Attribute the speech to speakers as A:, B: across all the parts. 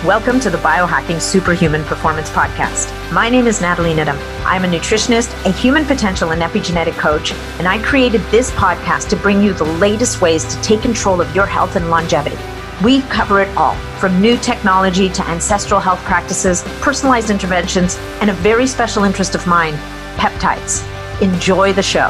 A: Welcome to the Biohacking Superhuman Performance Podcast. My name is Natalie Nidham. I'm a nutritionist, a human potential and epigenetic coach, and I created this podcast to bring you the latest ways to take control of your health and longevity. We cover it all, from new technology to ancestral health practices, personalized interventions, and a very special interest of mine, peptides. Enjoy the show.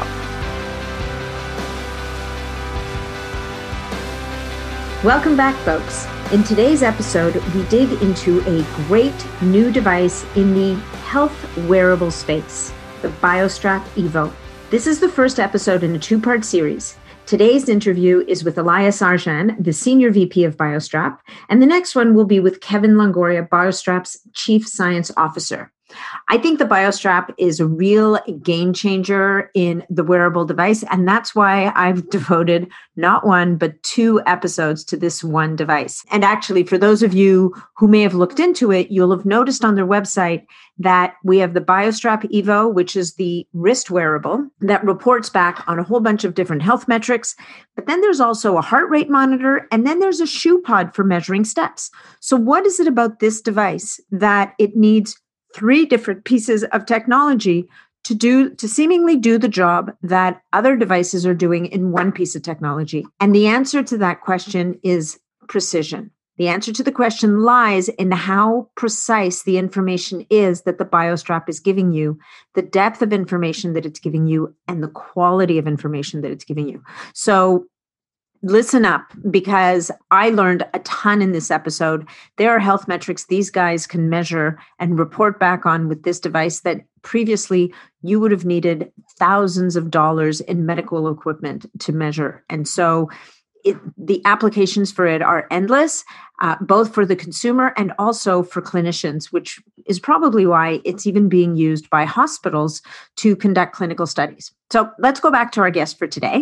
A: Welcome back, folks. In today's episode, we dig into a great new device in the health wearable space, the BioStrap Evo. This is the first episode in a two-part series. Today's interview is with Elias Arjan, the Senior VP of BioStrap, and the next one will be with Kevin Longoria, BioStrap's Chief Science Officer. I think the BioStrap is a real game changer in the wearable device, and that's why I've devoted not one, but two episodes to this one device. And actually, for those of you who may have looked into it, you'll have noticed on their website that we have the BioStrap Evo, which is the wrist wearable that reports back on a whole bunch of different health metrics. But then there's also a heart rate monitor, and then there's a shoe pod for measuring steps. So what is it about this device that it needs three different pieces of technology to seemingly do the job that other devices are doing in one piece of technology? And the answer to that question is precision. The answer to the question lies in how precise the information is that the BioStrap is giving you, the depth of information that it's giving you, and the quality of information that it's giving you. So listen up, because I learned a ton in this episode. There are health metrics these guys can measure and report back on with this device that previously you would have needed thousands of dollars in medical equipment to measure. And so the applications for it are endless, both for the consumer and also for clinicians, which is probably why it's even being used by hospitals to conduct clinical studies. So let's go back to our guest for today.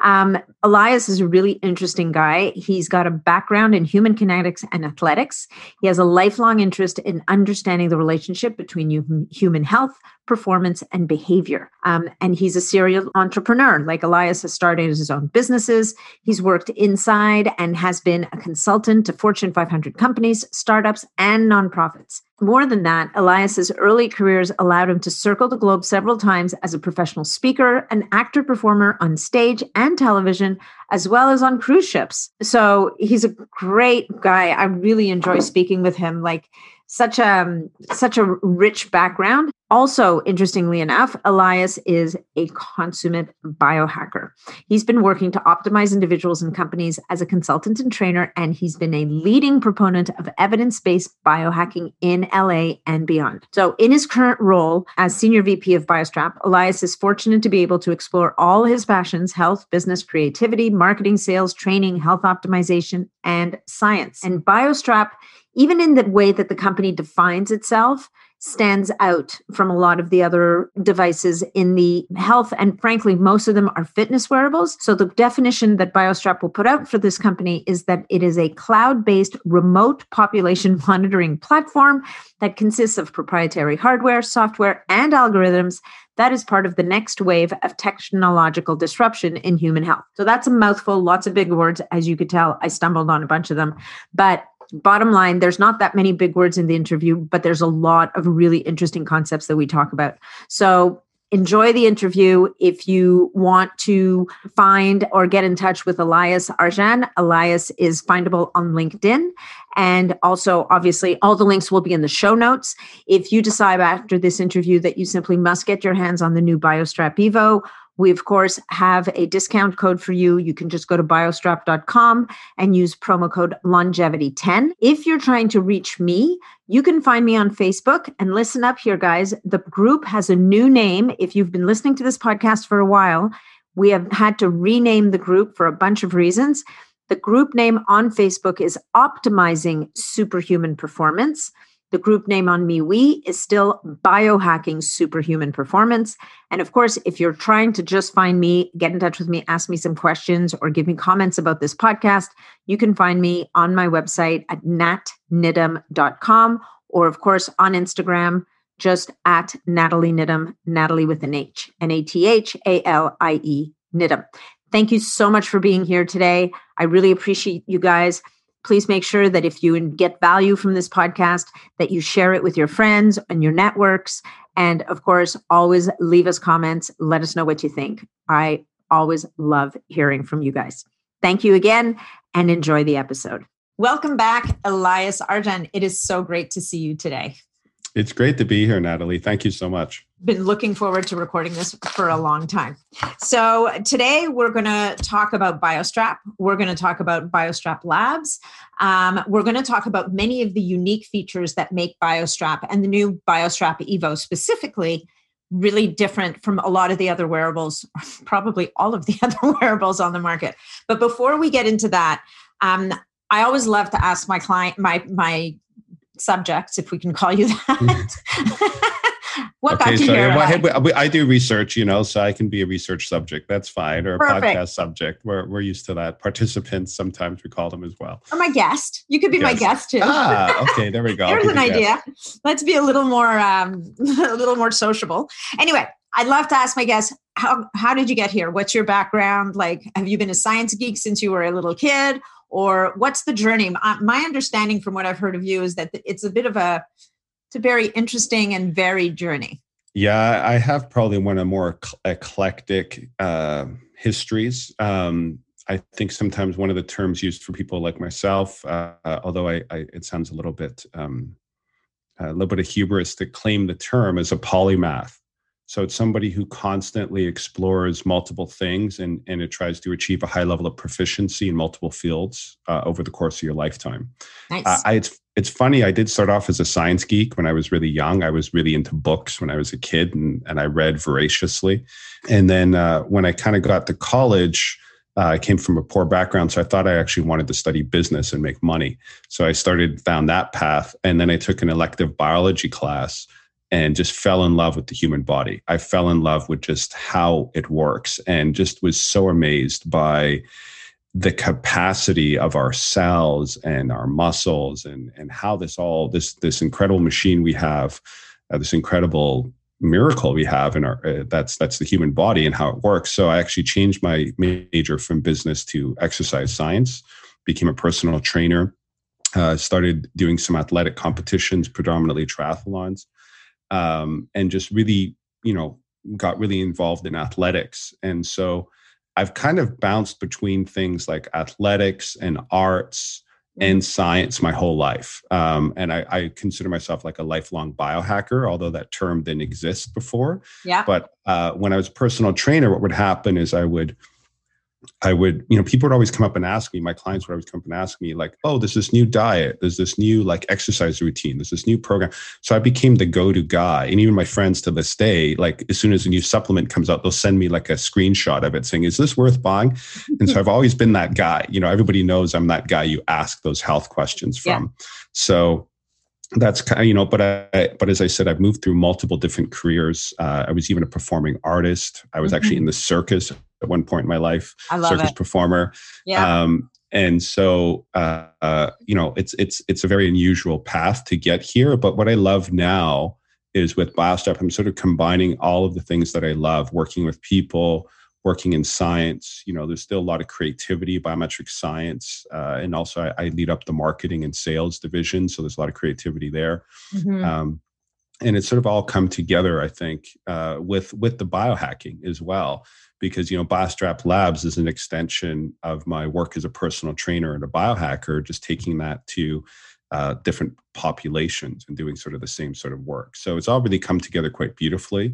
A: Elias is a really interesting guy. He's got a background in human kinetics and athletics. He has a lifelong interest in understanding the relationship between human health, performance, and behavior. And he's a serial entrepreneur. Like Elias has started his own businesses. He's worked inside and has been a consultant to Fortune 500 companies, startups, and nonprofits. More than that, Elias's early careers allowed him to circle the globe several times as a professional speaker, an actor-performer on stage and television, as well as on cruise ships. So he's a great guy. I really enjoy speaking with him. Like such a rich background. Also, interestingly enough, Elias is a consummate biohacker. He's been working to optimize individuals and companies as a consultant and trainer, and he's been a leading proponent of evidence-based biohacking in LA and beyond. So in his current role as Senior VP of BioStrap, Elias is fortunate to be able to explore all his passions: health, business, creativity, marketing, sales, training, health optimization, and science. And BioStrap, even in the way that the company defines itself, stands out from a lot of the other devices in the health. And frankly, most of them are fitness wearables. So the definition that BioStrap will put out for this company is that it is a cloud-based remote population monitoring platform that consists of proprietary hardware, software, and algorithms that is part of the next wave of technological disruption in human health. So that's a mouthful, lots of big words. As you could tell, I stumbled on a bunch of them. But bottom line, there's not that many big words in the interview, but there's a lot of really interesting concepts that we talk about. So enjoy the interview. If you want to find or get in touch with Elias Arjan, Elias is findable on LinkedIn. And also, obviously, all the links will be in the show notes. If you decide after this interview that you simply must get your hands on the new BioStrap Evo, we, of course, have a discount code for you. You can just go to biostrap.com and use promo code longevity10. If you're trying to reach me, you can find me on Facebook. And listen up here, guys. The group has a new name. If you've been listening to this podcast for a while, we have had to rename the group for a bunch of reasons. The group name on Facebook is Optimizing Superhuman Performance. The group name on MeWe is still Biohacking Superhuman Performance. And of course, if you're trying to just find me, get in touch with me, ask me some questions, or give me comments about this podcast, you can find me on my website at natnidham.com, or of course on Instagram, just at Natalie Nidham, Natalie with an H, Nathalie Nidham. Thank you so much for being here today. I really appreciate you guys. Please make sure that if you get value from this podcast, that you share it with your friends and your networks. And of course, always leave us comments. Let us know what you think. I always love hearing from you guys. Thank you again and enjoy the episode. Welcome back, Elias Arjan. It is so great to see you today.
B: It's great to be here, Natalie. Thank you so much.
A: Been looking forward to recording this for a long time. So today we're going to talk about BioStrap. We're going to talk about BioStrap Labs. We're going to talk about many of the unique features that make BioStrap and the new BioStrap Evo specifically really different from a lot of the other wearables, probably all of the other wearables on the market. But before we get into that, I always love to ask my client, my subjects, if we can call you that. What got you here?
B: I do research, so I can be a research subject. That's fine. Or a podcast subject. We're used to that. Participants, sometimes we call them as well.
A: Or my guest. You could be my guest too.
B: Okay. There we go.
A: There's an idea. Let's be a little more sociable. Anyway, I'd love to ask my guests, how did you get here? What's your background? Like, have you been a science geek since you were a little kid? Or what's the journey? My understanding from what I've heard of you is that it's a very interesting and varied journey.
B: Yeah, I have probably one of the more eclectic histories. I think sometimes one of the terms used for people like myself, although it sounds a little bit of hubris to claim the term, is a polymath. So it's somebody who constantly explores multiple things and it tries to achieve a high level of proficiency in multiple fields over the course of your lifetime.
A: Nice.
B: It's funny, I did start off as a science geek when I was really young. I was really into books when I was a kid and I read voraciously. And then when I kind of got to college, I came from a poor background, so I thought I actually wanted to study business and make money. So I started down that path. And then I took an elective biology class and just fell in love with the human body. I fell in love with just how it works and just was so amazed by the capacity of our cells and our muscles and how this incredible machine we have, this incredible miracle we have in our, that's the human body and how it works. So I actually changed my major from business to exercise science, became a personal trainer, started doing some athletic competitions, predominantly triathlons. And just really, got really involved in athletics. And so I've kind of bounced between things like athletics and arts and science my whole life. And I consider myself like a lifelong biohacker, although that term didn't exist before.
A: Yeah.
B: But when I was a personal trainer, what would happen is I would, people would always come up and ask me, my clients would always come up and ask me like, oh, there's this new diet, there's this new like exercise routine, there's this new program. So I became the go-to guy. And even my friends to this day, like as soon as a new supplement comes out, they'll send me like a screenshot of it saying, is this worth buying? And so I've always been that guy. Everybody knows I'm that guy you ask those health questions from. Yeah. So that's kind of, but as I said, I've moved through multiple different careers. I was even a performing artist. I was actually in the circus at one point in my life.
A: I love
B: circus
A: it.
B: Performer.
A: Yeah.
B: And so, it's a very unusual path to get here. But what I love now is with BioStrap, I'm sort of combining all of the things that I love, working with people, working in science. There's still a lot of creativity, biometric science. And also I lead up the marketing and sales division. So there's a lot of creativity there. Mm-hmm. And it's sort of all come together, I think, with the biohacking as well, because, BioStrap Labs is an extension of my work as a personal trainer and a biohacker, just taking that to different populations and doing sort of the same sort of work. So it's all really come together quite beautifully.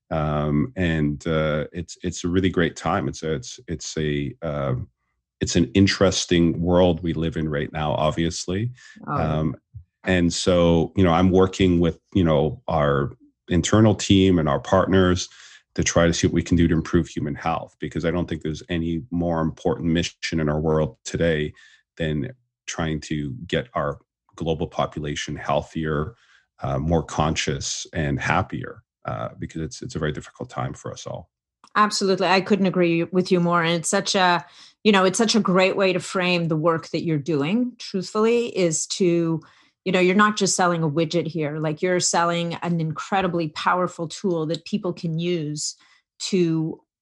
B: And it's a really great time. It's an interesting world we live in right now, obviously. And so, I'm working with, our internal team and our partners to try to see what we can do to improve human health, because I don't think there's any more important mission in our world today than trying to get our global population healthier, more conscious and happier, because it's a very difficult time for us all.
A: Absolutely. I couldn't agree with you more. And it's such a great way to frame the work that you're doing, truthfully, is to, you're not just selling a widget here, like you're selling an incredibly powerful tool that people can use to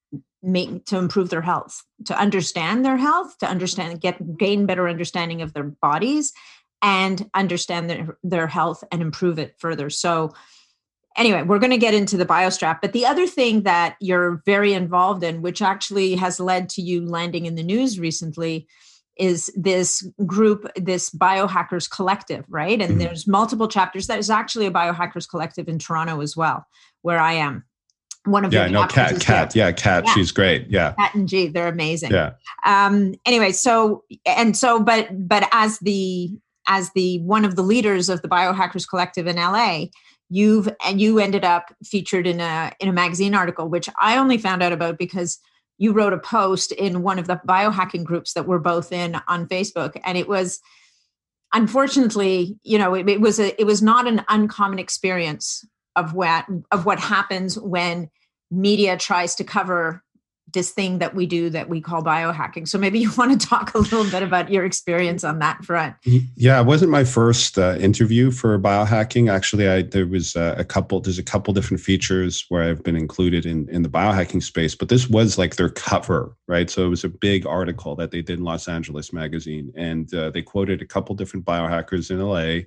A: improve their health, to understand their health, gain better understanding of their bodies, and understand their health and improve it further. So anyway, we're going to get into the BioStrap. But the other thing that you're very involved in, which actually has led to you landing in the news recently, is this group, this Biohackers Collective, right? And there's multiple chapters. There's actually a Biohackers Collective in Toronto as well, where I am. One of
B: I know Kat. Yeah, Kat. Yeah. She's great. Yeah.
A: Kat and G, they're amazing.
B: Yeah.
A: Anyway, but as the one of the leaders of the Biohackers Collective in LA, you ended up featured in a magazine article, which I only found out about because you wrote a post in one of the biohacking groups that we're both in on Facebook, and it was, unfortunately, it was not an uncommon experience of what happens when media tries to cover this thing that we do that we call biohacking. So maybe you want to talk a little bit about your experience on that front.
B: Yeah, it wasn't my first interview for biohacking. Actually, there's a couple different features where I've been included in the biohacking space, but this was like their cover, right? So it was a big article that they did in Los Angeles magazine, and they quoted a couple different biohackers in LA.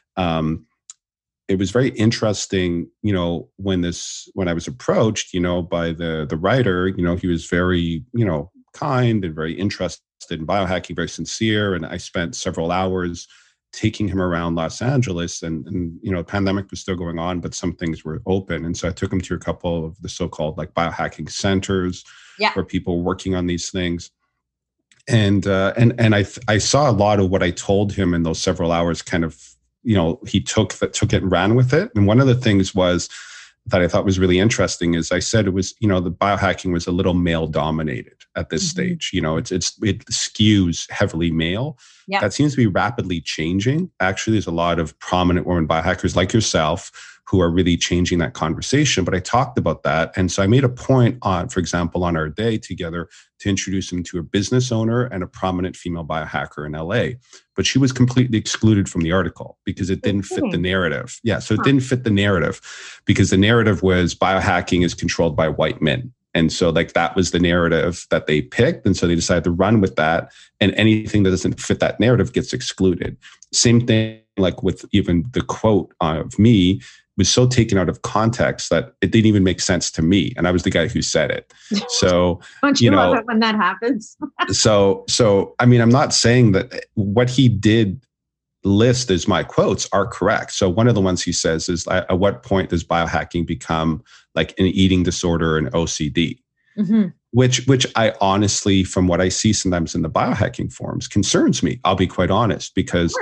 B: It was very interesting, when I was approached, by the writer, he was very, kind and very interested in biohacking, very sincere. And I spent several hours taking him around Los Angeles, and the pandemic was still going on, but some things were open. And so I took him to a couple of the so-called like biohacking centers where people were working on these things. And I saw a lot of what I told him in those several hours kind of, he took it and ran with it. And one of the things was that I thought was really interesting is I said it was, the biohacking was a little male dominated at this stage. It skews heavily male. Yep. That seems to be rapidly changing. Actually, there's a lot of prominent women biohackers like yourself who are really changing that conversation. But I talked about that. And so I made a point for example, on our day together to introduce him to a business owner and a prominent female biohacker in LA. But she was completely excluded from the article because it didn't fit the narrative. Yeah, so it didn't fit the narrative because the narrative was biohacking is controlled by white men. And so that was the narrative that they picked. And so they decided to run with that. And anything that doesn't fit that narrative gets excluded. Same thing like with even the quote of me was so taken out of context that it didn't even make sense to me. And I was the guy who said it. So,
A: don't you love it when that happens?
B: so, I mean, I'm not saying that what he did list as my quotes are correct. So one of the ones he says is, at what point does biohacking become like an eating disorder and OCD? Mm-hmm. Which I honestly, from what I see sometimes in the biohacking forums, concerns me. I'll be quite honest, because,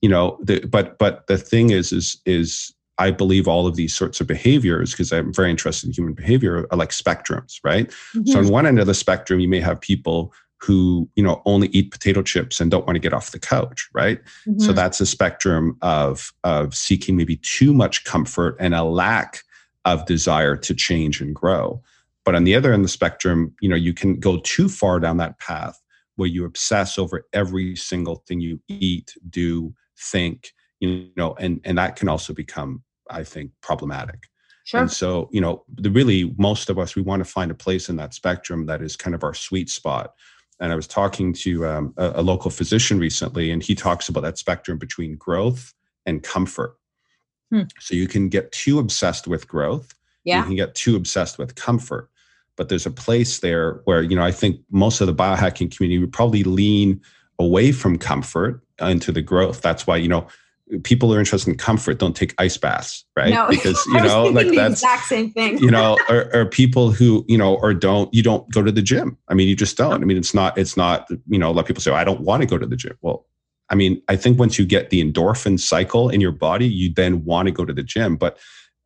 B: but the thing is I believe all of these sorts of behaviors, because I'm very interested in human behavior, are like spectrums, right? Mm-hmm. So on one end of the spectrum, you may have people who, only eat potato chips and don't want to get off the couch, right? Mm-hmm. So that's a spectrum of seeking maybe too much comfort and a lack of desire to change and grow. But on the other end of the spectrum, you can go too far down that path where you obsess over every single thing you eat, do, think, and that can also become, I think, problematic.
A: Sure.
B: And so, most of us, we want to find a place in that spectrum that is kind of our sweet spot. And I was talking to a local physician recently, and he talks about that spectrum between growth and comfort. So you can get too obsessed with growth. Yeah. You can get too obsessed with comfort. But there's a place there where, I think most of the biohacking community would probably lean away from comfort into the growth. That's why, people who are interested in comfort don't take ice baths, right? No,
A: because, like that's the exact same thing.
B: Or people who, you don't go to the gym. I mean, you just don't. I mean, it's not, a lot of people say, I don't want to go to the gym. Well, I mean, I think once you get the endorphin cycle in your body, you then want to go to the gym, but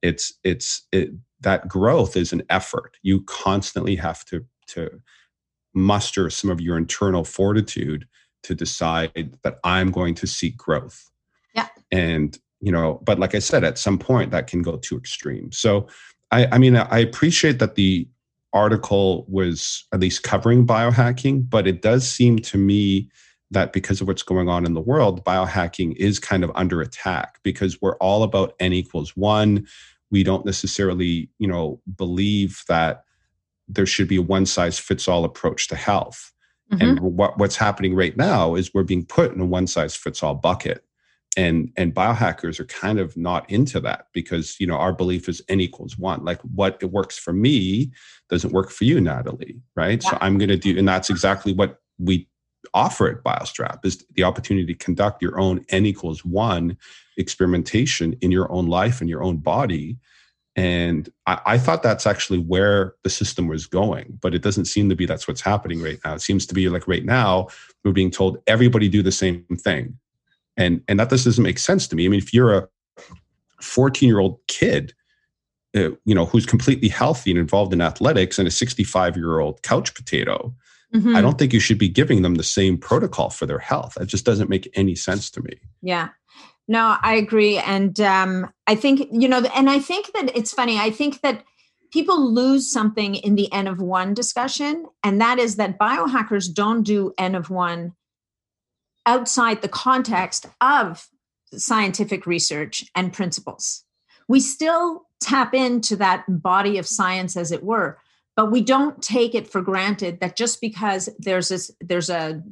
B: that growth is an effort. You constantly have to muster some of your internal fortitude to decide that I'm going to seek growth.
A: Yeah.
B: And, but like I said, at some point that can go too extreme. So I mean, I appreciate that the article was at least covering biohacking, but it does seem to me that because of what's going on in the world, biohacking is kind of under attack because we're all about N=1. We don't necessarily, believe that there should be a one size fits all approach to health.
A: Mm-hmm.
B: And what's happening right now is we're being put in a one size fits all bucket. And biohackers are kind of not into that because, our belief is N equals one. Like what it works for me doesn't work for you, Natalie, right?
A: Yeah.
B: So I'm going to do, and that's exactly what we offer at BioStrap is the opportunity to conduct your own N equals one experimentation in your own life and your own body. And I thought that's actually where the system was going, but it doesn't seem to be that's what's happening right now. It seems to be like right now, we're being told everybody do the same thing. And that just doesn't make sense to me. I mean, if you're a 14-year-old kid, who's completely healthy and involved in athletics and a 65-year-old couch potato,
A: Mm-hmm.
B: I don't think you should be giving them the same protocol for their health. It just doesn't make any sense to me.
A: Yeah. No, I agree. And I think, and I think that it's funny. I think that people lose something in the N of one discussion, and that is that biohackers don't do N of one outside the context of scientific research and principles. We still tap into that body of science, as it were, but we don't take it for granted that just because there's some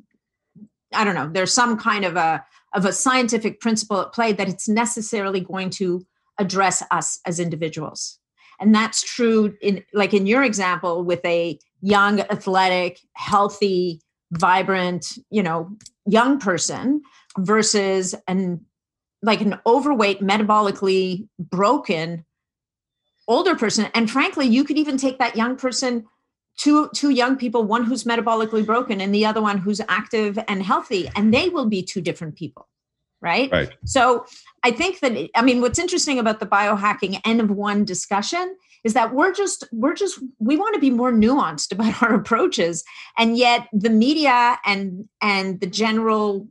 A: kind of a scientific principle at play, that it's necessarily going to address us as individuals. And that's true in your example with a young, athletic, healthy, vibrant, young person versus an overweight, metabolically broken older person. And frankly, you could even take that young person, two young people, one who's metabolically broken and the other one who's active and healthy, and they will be two different people. Right. So I think that, what's interesting about the biohacking N of one discussion is that we want to be more nuanced about our approaches. And yet the media and the general,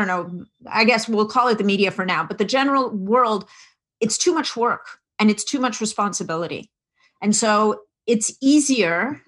A: I guess we'll call it the media for now, but the general world, it's too much work and it's too much responsibility. And so it's easier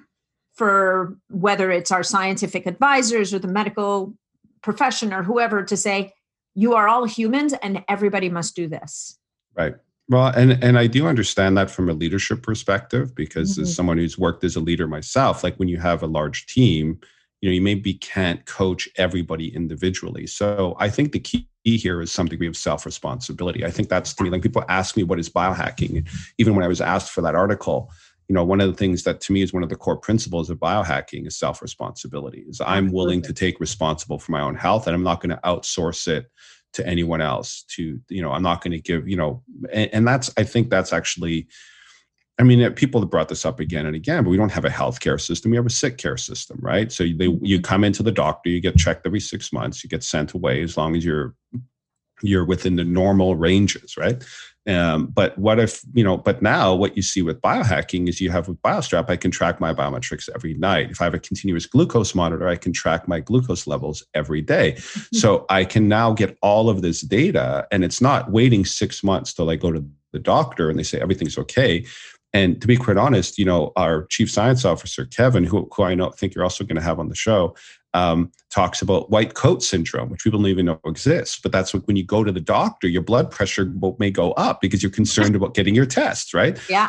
A: for whether it's our scientific advisors or the medical profession or whoever to say, you are all humans and everybody must do this.
B: Right. Well, and I do understand that from a leadership perspective, because
A: Mm-hmm.
B: as someone who's worked as a leader myself, like when you have a large team, you maybe can't coach everybody individually. So I think the key here is some degree of self-responsibility. I think that's, to me, like people ask me, what is biohacking? Even when I was asked for that article, one of the things that to me is one of the core principles of biohacking is self-responsibility. Is I'm willing to take responsible for my own health, and I'm not going to outsource it to anyone else. I'm not going to give, and I think that's actually, people have brought this up again and again, but we don't have a healthcare system. We have a sick care system, right? So you come into the doctor, you get checked every 6 months, you get sent away as long as you're within the normal ranges, right? But what if, but now what you see with biohacking is you have with BioStrap, I can track my biometrics every night. If I have a continuous glucose monitor, I can track my glucose levels every day. So I can now get all of this data, and it's not waiting 6 months till I go to the doctor and they say everything's okay. And to be quite honest, our chief science officer, Kevin, who I think you're also going to have on the show, talks about white coat syndrome, which people don't even know exists. But that's when you go to the doctor, your blood pressure may go up because you're concerned about getting your tests, right?
A: Yeah.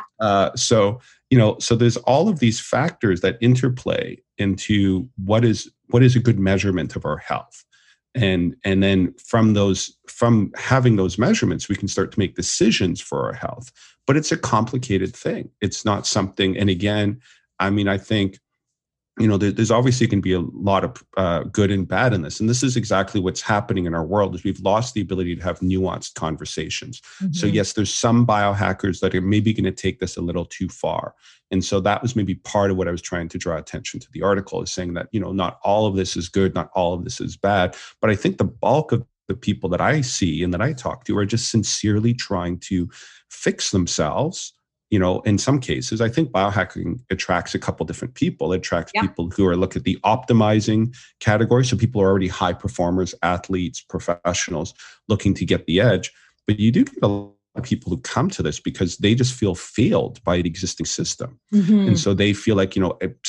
B: So there's all of these factors that interplay into what is a good measurement of our health. And then from having those measurements, we can start to make decisions for our health. But it's a complicated thing. It's not something, and again, I think, there's obviously going to be a lot of good and bad in this. And this is exactly what's happening in our world, is we've lost the ability to have nuanced conversations. Mm-hmm. So yes, there's some biohackers that are maybe going to take this a little too far. And so that was maybe part of what I was trying to draw attention to the article, is saying that, not all of this is good, not all of this is bad. But I think the bulk of the people that I see and that I talk to are just sincerely trying to fix themselves. In some cases, I think biohacking attracts a couple different people. It attracts people who are looking at the optimizing category. So people are already high performers, athletes, professionals looking to get the edge. But you do get a lot of people who come to this because they just feel failed by the existing system. Mm-hmm. And so they feel like,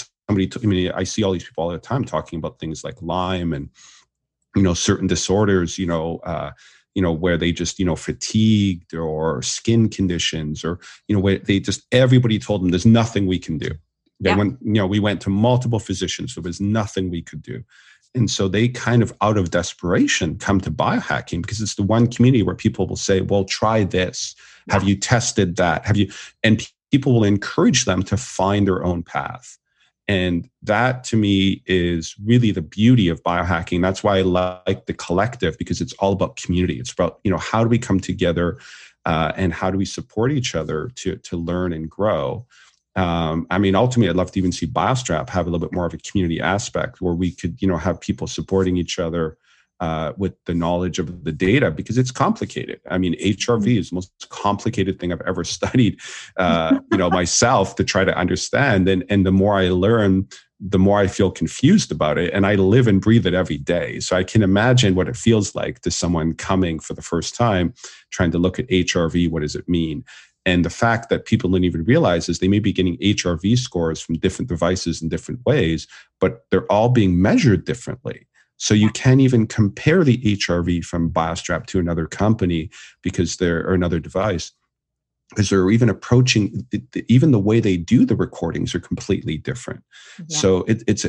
B: I see all these people all the time talking about things like Lyme and, certain disorders, where they just, fatigued, or skin conditions, or, where everybody told them there's nothing we can do. We went to multiple physicians. There was nothing we could do. And so they kind of out of desperation come to biohacking because it's the one community where people will say, well, try this. Yeah. Have you tested that? And people will encourage them to find their own path. And that to me is really the beauty of biohacking. That's why I like the collective, because it's all about community. It's about, how do we come together and how do we support each other to learn and grow? Ultimately, I'd love to even see BioStrap have a little bit more of a community aspect where we could, have people supporting each other with the knowledge of the data, because it's complicated. HRV is the most complicated thing I've ever studied, myself to try to understand. And the more I learn, the more I feel confused about it. And I live and breathe it every day. So I can imagine what it feels like to someone coming for the first time, trying to look at HRV. What does it mean? And the fact that people don't even realize is they may be getting HRV scores from different devices in different ways, but they're all being measured differently. So you can't even compare the HRV from BioStrap to another company or another device, because they're even approaching, even the way they do the recordings are completely different. Yeah. So it's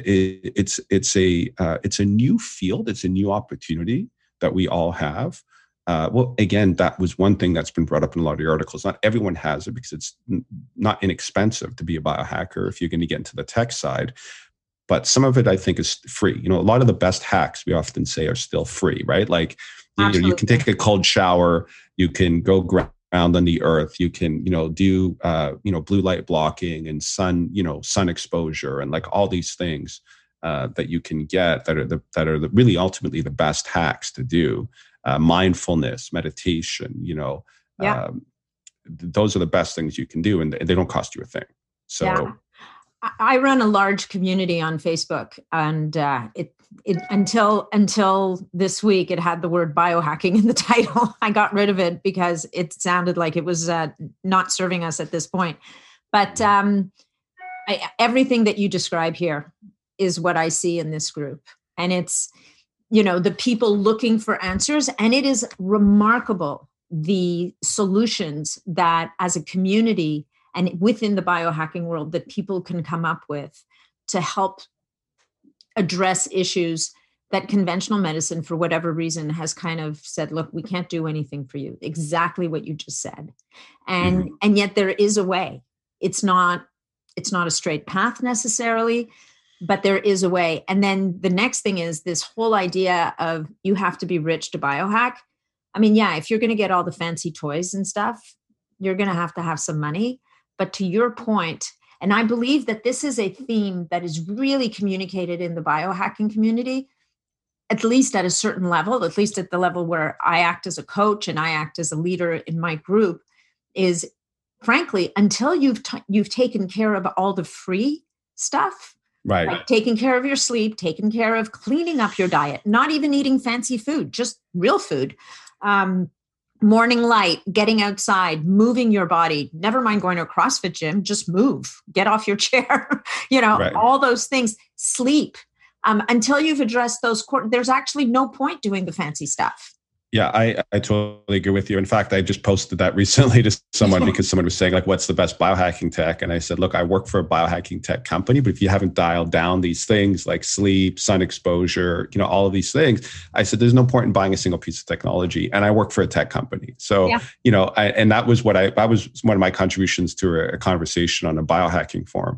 B: a new field. It's a new opportunity that we all have. Again, that was one thing that's been brought up in a lot of the articles. Not everyone has it because it's not inexpensive to be a biohacker if you're going to get into the tech side. But some of it, I think, is free. A lot of the best hacks we often say are still free, right? Like, you can take a cold shower, you can go ground on the earth, you can, do, blue light blocking and sun exposure, and like all these things that you can get that are really ultimately the best hacks to do. Mindfulness, meditation, those are the best things you can do, and they don't cost you a thing. So. Yeah.
A: I run a large community on Facebook, and it until this week, it had the word biohacking in the title. I got rid of it because it sounded like it was not serving us at this point. But everything that you describe here is what I see in this group. And it's, the people looking for answers. And it is remarkable, the solutions that as a community and within the biohacking world that people can come up with to help address issues that conventional medicine, for whatever reason, has kind of said, look, we can't do anything for you. Exactly what you just said. And yet there is a way. It's not a straight path necessarily, but there is a way. And then the next thing is this whole idea of you have to be rich to biohack. If you're going to get all the fancy toys and stuff, you're going to have some money. But to your point, and I believe that this is a theme that is really communicated in the biohacking community, at least at a certain level, at least at the level where I act as a coach and I act as a leader in my group, is frankly, until you've taken care of all the free stuff,
B: right?
A: Like taking care of your sleep, taking care of cleaning up your diet, not even eating fancy food, just real food. Morning light, getting outside, moving your body, never mind going to a CrossFit gym, just move, get off your chair, right. All those things, sleep. Until you've addressed those, there's actually no point doing the fancy stuff.
B: Yeah, I totally agree with you. In fact, I just posted that recently to someone because someone was saying, like, what's the best biohacking tech? And I said, look, I work for a biohacking tech company, but if you haven't dialed down these things like sleep, sun exposure, all of these things, I said, there's no point in buying a single piece of technology. And I work for a tech company. So, and that was that was one of my contributions to a conversation on a biohacking forum.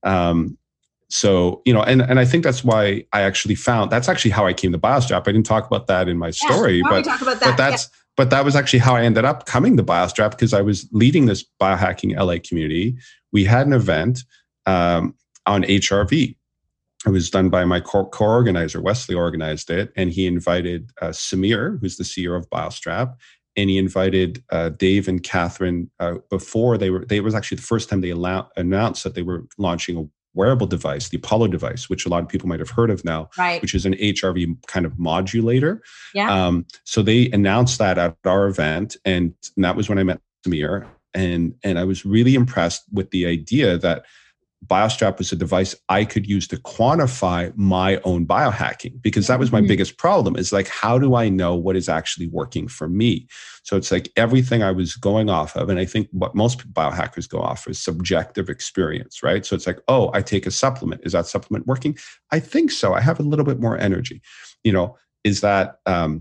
B: So, and I think that's why that's actually how I came to BioStrap. I didn't talk about that in my story,
A: we talk about that?
B: But that was actually how I ended up coming to BioStrap, because I was leading this biohacking LA community. We had an event on HRV. It was done by my co-organizer, Wesley organized it, and he invited Samir, who's the CEO of BioStrap, and he invited Dave and Catherine before they was actually the first time they announced that they were launching a wearable device, the Apollo device, which a lot of people might have heard of now,
A: right,
B: which is an HRV kind of modulator.
A: Yeah.
B: So they announced that at our event, and that was when I met Samir, and I was really impressed with the idea that BioStrap was a device I could use to quantify my own biohacking, because that was my biggest problem, is like, how do I know what is actually working for me? So it's like everything I was going off of, and I think what most biohackers go off is subjective experience, right? So it's like, oh, I take a supplement. Is that supplement working? I think so. I have a little bit more energy. Is that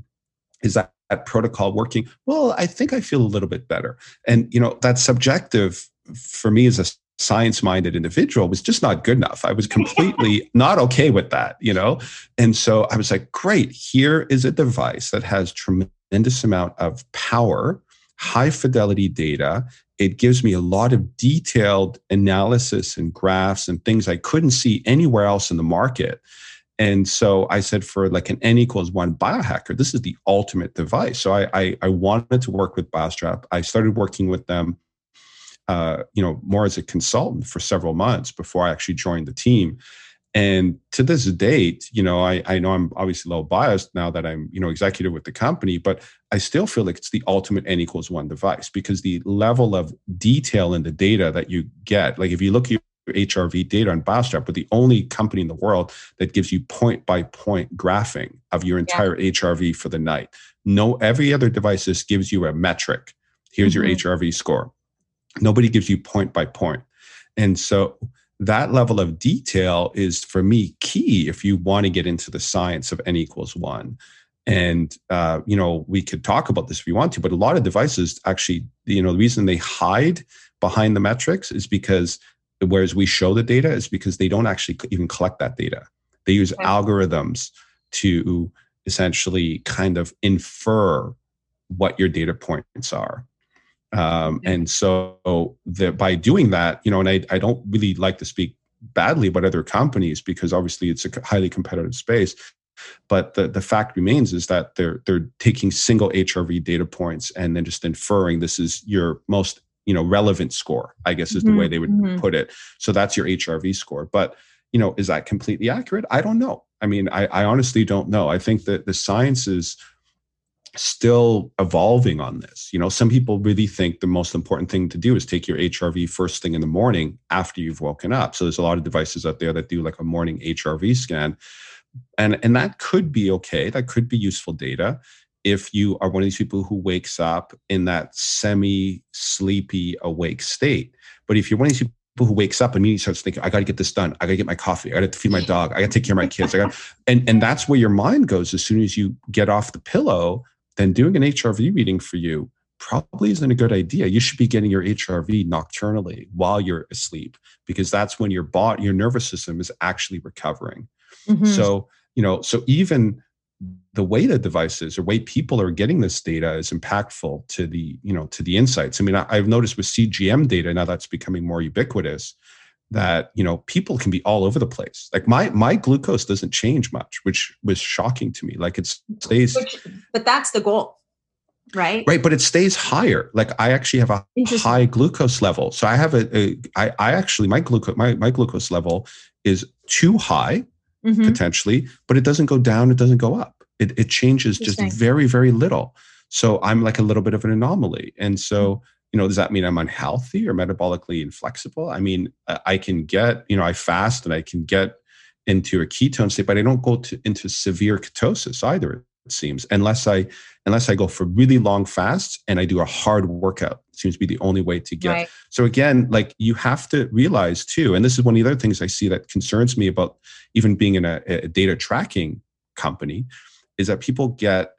B: protocol working? Well, I think I feel a little bit better. And, that subjective for me as a science-minded individual was just not good enough. I was completely not okay with that, And so I was like, great, here is a device that has tremendous amount of power, high fidelity data. It gives me a lot of detailed analysis and graphs and things I couldn't see anywhere else in the market. And so I said, for like an N=1 biohacker, this is the ultimate device. So I wanted to work with BioStrap. I started working with them more as a consultant for several months before I actually joined the team. And to this date, I know I'm obviously a little biased now that I'm, executive with the company, but I still feel like it's the ultimate N=1 device, because the level of detail in the data that you get, like if you look at your HRV data on BioStrap, we're the only company in the world that gives you point by point graphing of your entire HRV for the night. No, every other device just gives you a metric. Here's your HRV score. Nobody gives you point by point. And so that level of detail is, for me, key if you want to get into the science of N=1. And, we could talk about this if you want to, but a lot of devices actually, the reason they hide behind the metrics is because, whereas we show the data, is because they don't actually even collect that data. They use algorithms to essentially kind of infer what your data points are. And so by doing that, and I don't really like to speak badly about other companies, because obviously it's a highly competitive space. But the fact remains is that they're taking single HRV data points and then just inferring this is your most relevant score, I guess is the way they would put it. So that's your HRV score. But is that completely accurate? I don't know. I mean, I honestly don't know. I think that the science is still evolving on this. Some people really think the most important thing to do is take your HRV first thing in the morning after you've woken up. So there's a lot of devices out there that do like a morning HRV scan. And that could be okay. That could be useful data if you are one of these people who wakes up in that semi-sleepy awake state. But if you're one of these people who wakes up and immediately starts thinking, I got to get this done. I got to get my coffee. I got to feed my dog. I got to take care of my kids. And that's where your mind goes as soon as you get off the pillow. Then doing an HRV reading for you probably isn't a good idea. You should be getting your HRV nocturnally while you're asleep, because that's when your nervous system is actually recovering. So, so even the way the devices or way people are getting this data is impactful to the insights. I mean, I've noticed with CGM data, now that's becoming more ubiquitous, that, people can be all over the place. Like my glucose doesn't change much, which was shocking to me. Like it stays.
A: But that's the goal, right?
B: Right. But it stays higher. Like I actually have a high glucose level. So I have my glucose level is too high potentially, but it doesn't go down. It doesn't go up. It changes just very, very little. So I'm like a little bit of an anomaly. And so, does that mean I'm unhealthy or metabolically inflexible? I mean, I can get, I fast and I can get into a ketone state, but I don't go into severe ketosis either, it seems, unless I go for really long fasts and I do a hard workout. It seems to be the only way to get. Right. So again, like you have to realize too, and this is one of the other things I see that concerns me about even being in a data tracking company, is that people get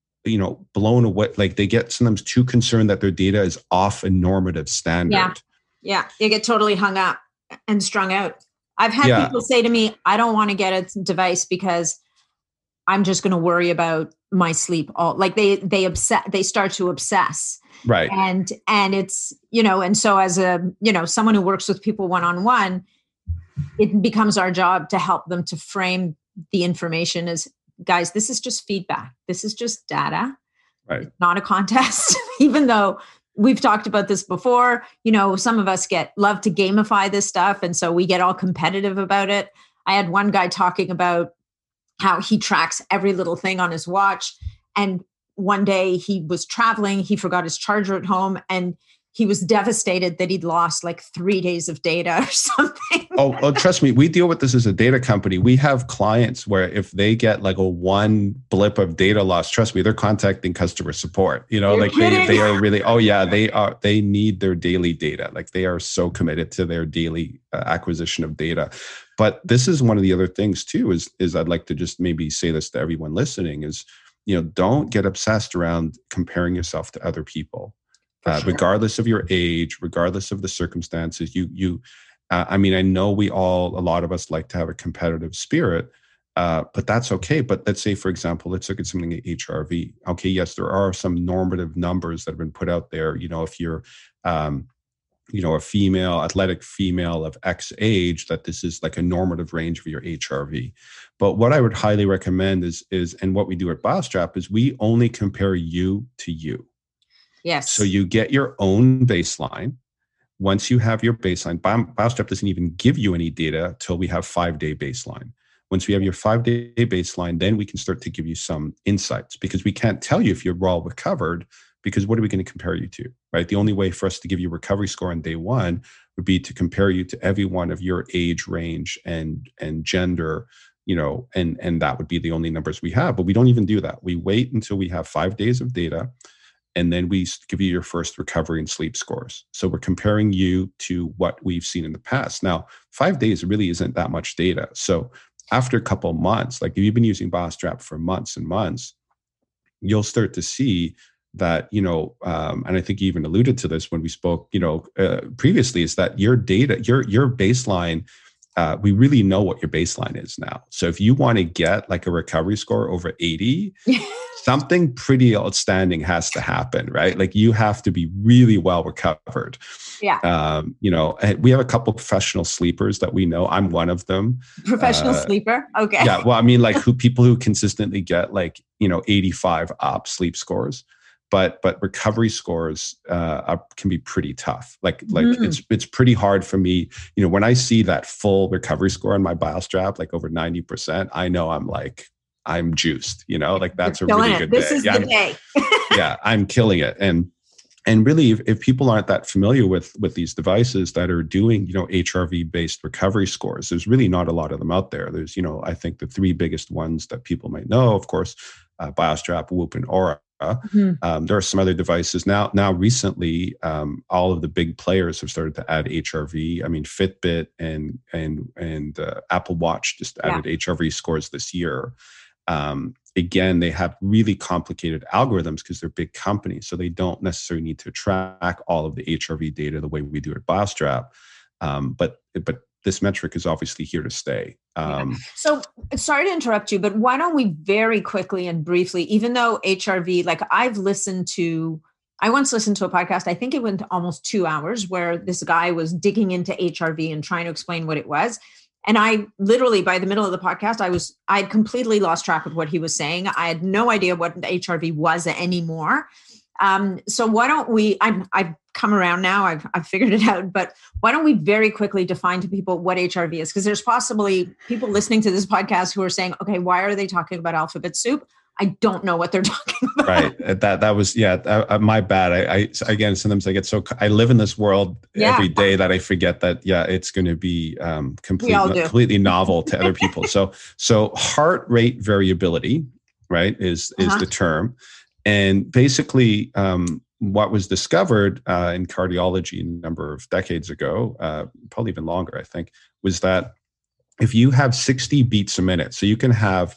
B: blown away. Like they get sometimes too concerned that their data is off a normative standard.
A: Yeah. You get totally hung up and strung out. I've had people say to me, I don't want to get a device because I'm just going to worry about my sleep. They start to obsess.
B: Right.
A: And it's, and so as someone who works with people one-on-one, it becomes our job to help them to frame the information as, guys, this is just feedback. This is just data.
B: Right.
A: Not a contest, even though we've talked about this before. Some of us love to gamify this stuff. And so we get all competitive about it. I had one guy talking about how he tracks every little thing on his watch. And one day he was traveling, he forgot his charger at home, and he was devastated that he'd lost like 3 days of data or something.
B: Oh, trust me, we deal with this as a data company. We have clients where if they get like a one blip of data loss, trust me, they're contacting customer support. You know,
A: You're
B: like
A: kidding.
B: they are really, they need their daily data. Like they are so committed to their daily acquisition of data. But this is one of the other things too, is I'd like to just maybe say this to everyone listening is, don't get obsessed around comparing yourself to other people. Sure. Regardless of your age, regardless of the circumstances, I know a lot of us like to have a competitive spirit, but that's okay. But let's say, for example, let's look at something like HRV. Okay, yes, there are some normative numbers that have been put out there. If you're, a female, athletic female of X age, that this is like a normative range of your HRV. But what I would highly recommend is, and what we do at BioStrap is we only compare you to you.
A: Yes.
B: So you get your own baseline. Once you have your baseline, BioStrap doesn't even give you any data till we have 5-day baseline. Once we have your 5-day baseline, then we can start to give you some insights, because we can't tell you if you're well recovered, because what are we going to compare you to, right? The only way for us to give you a recovery score on day one would be to compare you to everyone of your age range and gender, and that would be the only numbers we have. But we don't even do that. We wait until we have 5 days of data, and then we give you your first recovery and sleep scores. So we're comparing you to what we've seen in the past. Now, 5 days really isn't that much data. So after a couple of months, like if you've been using BioStrap for months and months, you'll start to see that, and I think you even alluded to this when we spoke, previously, is that your data, your baseline, we really know what your baseline is now. So if you want to get like a recovery score over 80, something pretty outstanding has to happen, right? Like you have to be really well recovered.
A: Yeah.
B: We have a couple professional sleepers that we know. I'm one of them.
A: Professional sleeper. Okay.
B: Yeah. Well, I mean, like people who consistently get like, 85 up sleep scores. But recovery scores can be pretty tough. Like it's pretty hard for me. When I see that full recovery score on my BioStrap, like over 90%, I know I'm juiced. Like that's a really good day.
A: This is the day.
B: Yeah, I'm killing it. And really, if people aren't that familiar with these devices that are doing HRV based recovery scores, there's really not a lot of them out there. There's I think the 3 biggest ones that people might know, of course, BioStrap, Whoop, and Oura. Mm-hmm. There are some other devices now. Recently, all of the big players have started to add HRV. I mean, Fitbit and Apple Watch just added HRV scores this year. Again, they have really complicated algorithms because they're big companies, so they don't necessarily need to track all of the HRV data the way we do at BioStrap. But this metric is obviously here to stay.
A: So sorry to interrupt you, but why don't we very quickly and briefly, even though HRV, like I once listened to a podcast, I think it went almost 2 hours, where this guy was digging into HRV and trying to explain what it was. And I literally, by the middle of the podcast, I completely lost track of what he was saying. I had no idea what HRV was anymore. So why don't we, I've come around now, I've figured it out, but why don't we very quickly define to people what HRV is? Because there's possibly people listening to this podcast who are saying, okay, why are they talking about alphabet soup? I don't know what they're talking about.
B: Right. That was, my bad. I again, sometimes I get I live in this world every day that I forget that, it's going to be completely novel to other people. So heart rate variability, right, is the term. And basically, what was discovered in cardiology a number of decades ago, probably even longer, I think, was that if you have 60 beats a minute, so you can have,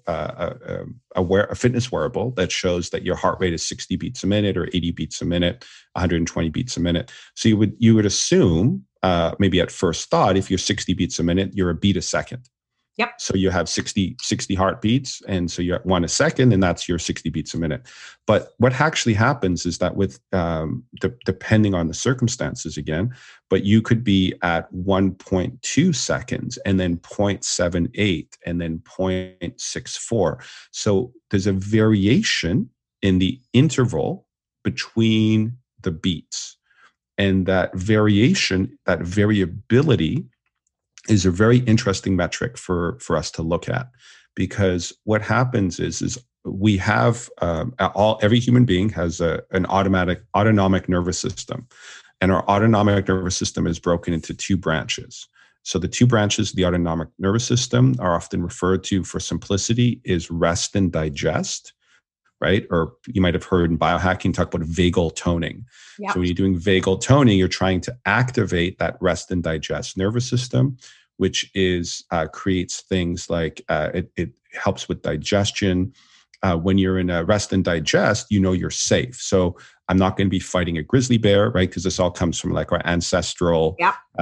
B: a fitness wearable that shows that your heart rate is 60 beats a minute or 80 beats a minute, 120 beats a minute. So you would assume, maybe at first thought, if you're 60 beats a minute, you're a beat a second.
A: Yep.
B: So you have 60 heartbeats, and so you're at 1 a second, and that's your 60 beats a minute. But what actually happens is that with depending on the circumstances again, but you could be at 1.2 seconds, and then 0.78, and then 0.64. So there's a variation in the interval between the beats, and that variability is a very interesting metric for us to look at, because what happens is we have every human being has an autonomic nervous system, and our autonomic nervous system is broken into two branches. So the two branches of the autonomic nervous system are often referred to, for simplicity, is rest and digest, right? Or you might have heard in biohacking talk about vagal toning. Yep. So when you're doing vagal toning, you're trying to activate that rest and digest nervous system, which creates things like it helps with digestion. When you're in a rest and digest, you're safe. So I'm not going to be fighting a grizzly bear, right? Because this all comes from like our ancestral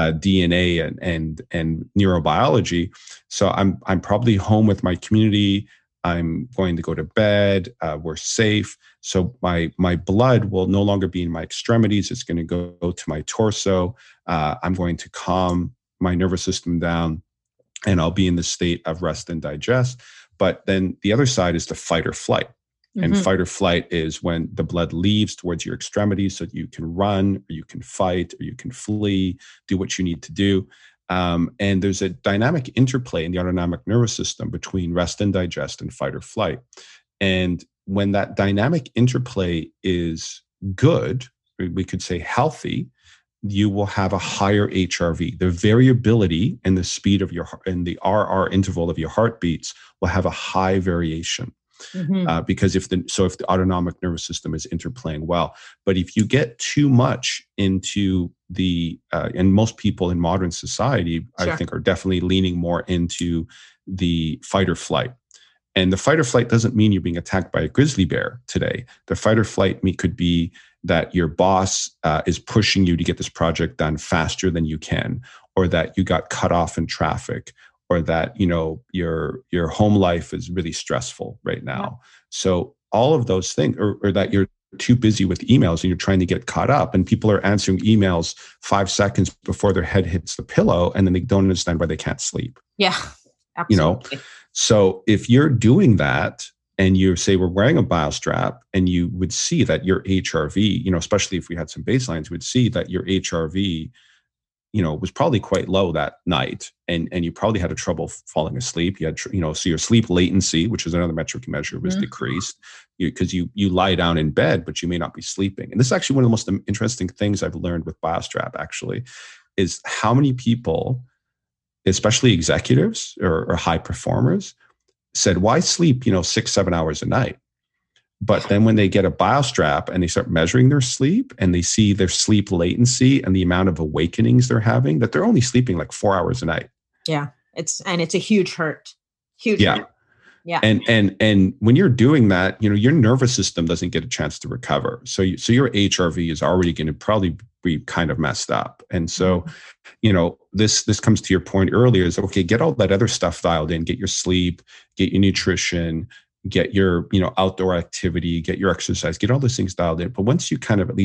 B: DNA and neurobiology. So I'm probably home with my community. I'm going to go to bed. We're safe. So my blood will no longer be in my extremities. It's going to go to my torso. I'm going to calm my nervous system down, and I'll be in the state of rest and digest. But then the other side is the fight or flight. And fight or flight is when the blood leaves towards your extremities so that you can run, or you can fight, or you can flee, do what you need to do. And there's a dynamic interplay in the autonomic nervous system between rest and digest and fight or flight. And when that dynamic interplay is good, we could say healthy, you will have a higher HRV. The variability in the speed of in the RR interval of your heartbeats will have a high variation. Because if the autonomic nervous system is interplaying well. But if you get too much into and most people in modern society, sure, I think, are definitely leaning more into the fight or flight. And the fight or flight doesn't mean you're being attacked by a grizzly bear today. The fight or flight could be that your boss is pushing you to get this project done faster than you can, or that you got cut off in traffic, or that your home life is really stressful right now. Yeah. So all of those things, or that you're too busy with emails and you're trying to get caught up, and people are answering emails 5 seconds before their head hits the pillow, and then they don't understand why they can't sleep.
A: Yeah, absolutely.
B: So if you're doing that, and you say we're wearing a BioStrap, and you would see that your HRV, especially if we had some baselines, would see that your HRV, was probably quite low that night, and you probably had a trouble falling asleep. You had, so your sleep latency, which is another metric you measure, was decreased because you lie down in bed, but you may not be sleeping. And this is actually one of the most interesting things I've learned with BioStrap, actually, is how many people, especially executives or high performers, said, why sleep, 6-7 hours a night? But then when they get a BioStrap and they start measuring their sleep, and they see their sleep latency and the amount of awakenings they're having, that they're only sleeping like 4 hours a night.
A: Yeah. It's a huge hurt. Huge hurt. Yeah.
B: And when you're doing that, your nervous system doesn't get a chance to recover. So your HRV is already going to probably be kind of messed up. And so, this comes to your point earlier, is okay, get all that other stuff dialed in, get your sleep, get your nutrition, get your, outdoor activity, get your exercise, get all those things dialed in. But once you kind of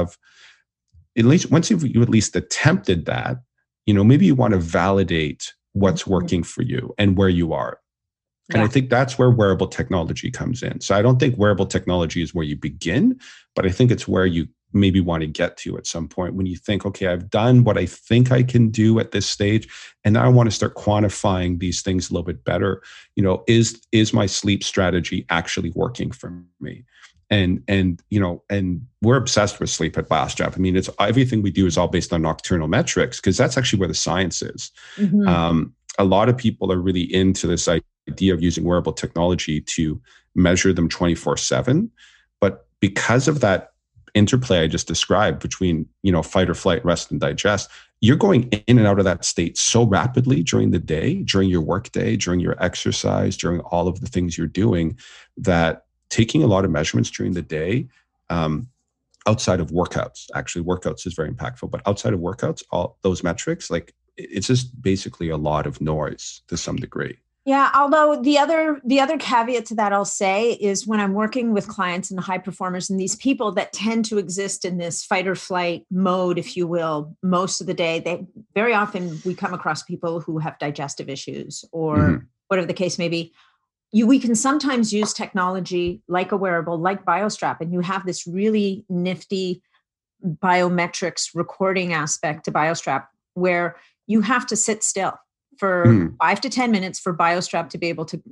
B: once you've at least attempted that, maybe you want to validate what's working for you and where you are. And I think that's where wearable technology comes in. So I don't think wearable technology is where you begin, but I think it's where you maybe want to get to at some point, when you think, okay, I've done what I think I can do at this stage, and now I want to start quantifying these things a little bit better. Is my sleep strategy actually working for me? And we're obsessed with sleep at BioStrap. I mean, it's everything we do is all based on nocturnal metrics, because that's actually where the science is. A lot of people are really into this idea of using wearable technology to measure them 24/7. But because of that interplay I just described between, fight or flight, rest and digest, you're going in and out of that state so rapidly during the day, during your work day, during your exercise, during all of the things you're doing, that taking a lot of measurements during the day, outside of workouts, actually workouts is very impactful, but outside of workouts, all those metrics, like, it's just basically a lot of noise to some degree.
A: Yeah. Although the other caveat to that I'll say is, when I'm working with clients and high performers and these people that tend to exist in this fight or flight mode, if you will, most of the day, very often we come across people who have digestive issues or whatever the case may be. We can sometimes use technology like a wearable, like BioStrap, and you have this really nifty biometrics recording aspect to BioStrap, where you have to sit still for 5 to 10 minutes for BioStrap to be able to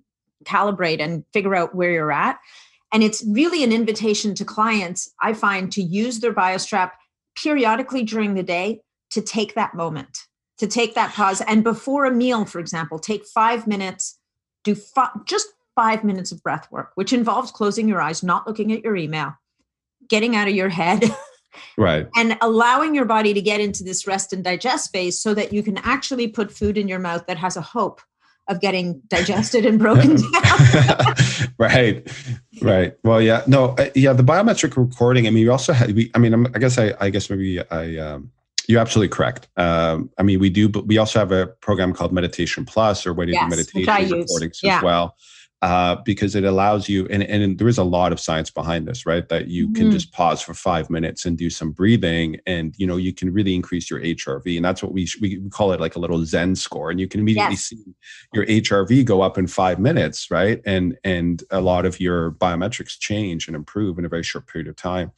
A: calibrate and figure out where you're at. And it's really an invitation to clients, I find, to use their BioStrap periodically during the day to take that moment, to take that pause. And before a meal, for example, take 5 minutes, do just 5 minutes of breath work, which involves closing your eyes, not looking at your email, getting out of your head,
B: right,
A: and allowing your body to get into this rest and digest phase so that you can actually put food in your mouth that has a hope of getting digested and broken down.
B: Right. Well, yeah, no, the biometric recording. I mean, you also have, I guess maybe you're absolutely correct. I mean, we also have a program called Meditation Plus, or where you do meditation recordings as well. Because it allows you, and there is a lot of science behind this, right? That you can just pause for 5 minutes and do some breathing, and you can really increase your HRV, and that's what we call it, like a little Zen score, and you can immediately see your HRV go up in 5 minutes, right? And a lot of your biometrics change and improve in a very short period of time.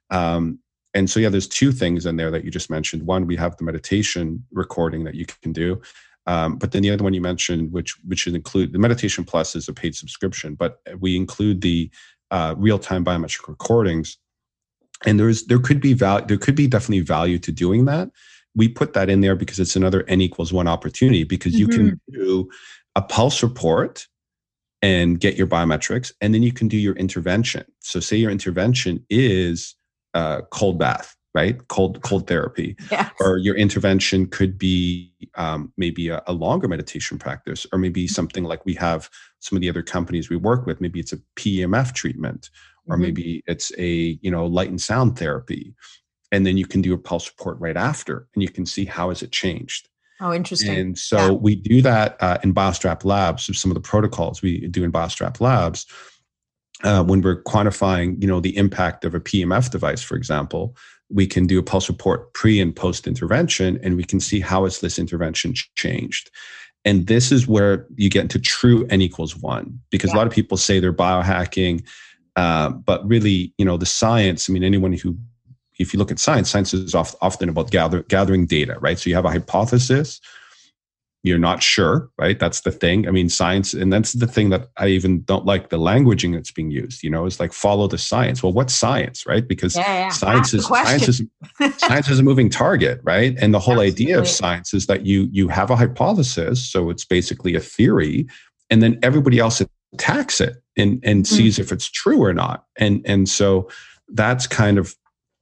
B: And so there's two things in there that you just mentioned. One, we have the meditation recording that you can do. But then the other one you mentioned, which should include the Meditation Plus, is a paid subscription, but we include the real-time biometric recordings. And there could be definitely value to doing that. We put that in there because it's another N=1 opportunity, because you can do a pulse report and get your biometrics, and then you can do your intervention. So say your intervention is cold bath, right? Cold therapy.
A: Yes.
B: Or your intervention could be maybe a longer meditation practice, or maybe something like we have some of the other companies we work with. Maybe it's a PEMF treatment, or maybe it's a light and sound therapy, and then you can do a pulse report right after, and you can see how has it changed.
A: Oh, interesting.
B: And so we do that in BioStrap Labs. So some of the protocols we do in BioStrap Labs. When we're quantifying, the impact of a PEMF device, for example, we can do a pulse report pre and post intervention, and we can see how has this intervention changed. And this is where you get into true N=1, because a lot of people say they're biohacking, but really, the science. I mean, if you look at science is often about gathering data, right? So you have a hypothesis. You're not sure, right? That's the thing. I mean, science, and that's the thing that I even don't like the languaging that's being used. It's like, follow the science. Well, what's science, right? Because science is a moving target, right? And the whole idea of science is that you have a hypothesis, so it's basically a theory, and then everybody else attacks it and sees if it's true or not. And so that's kind of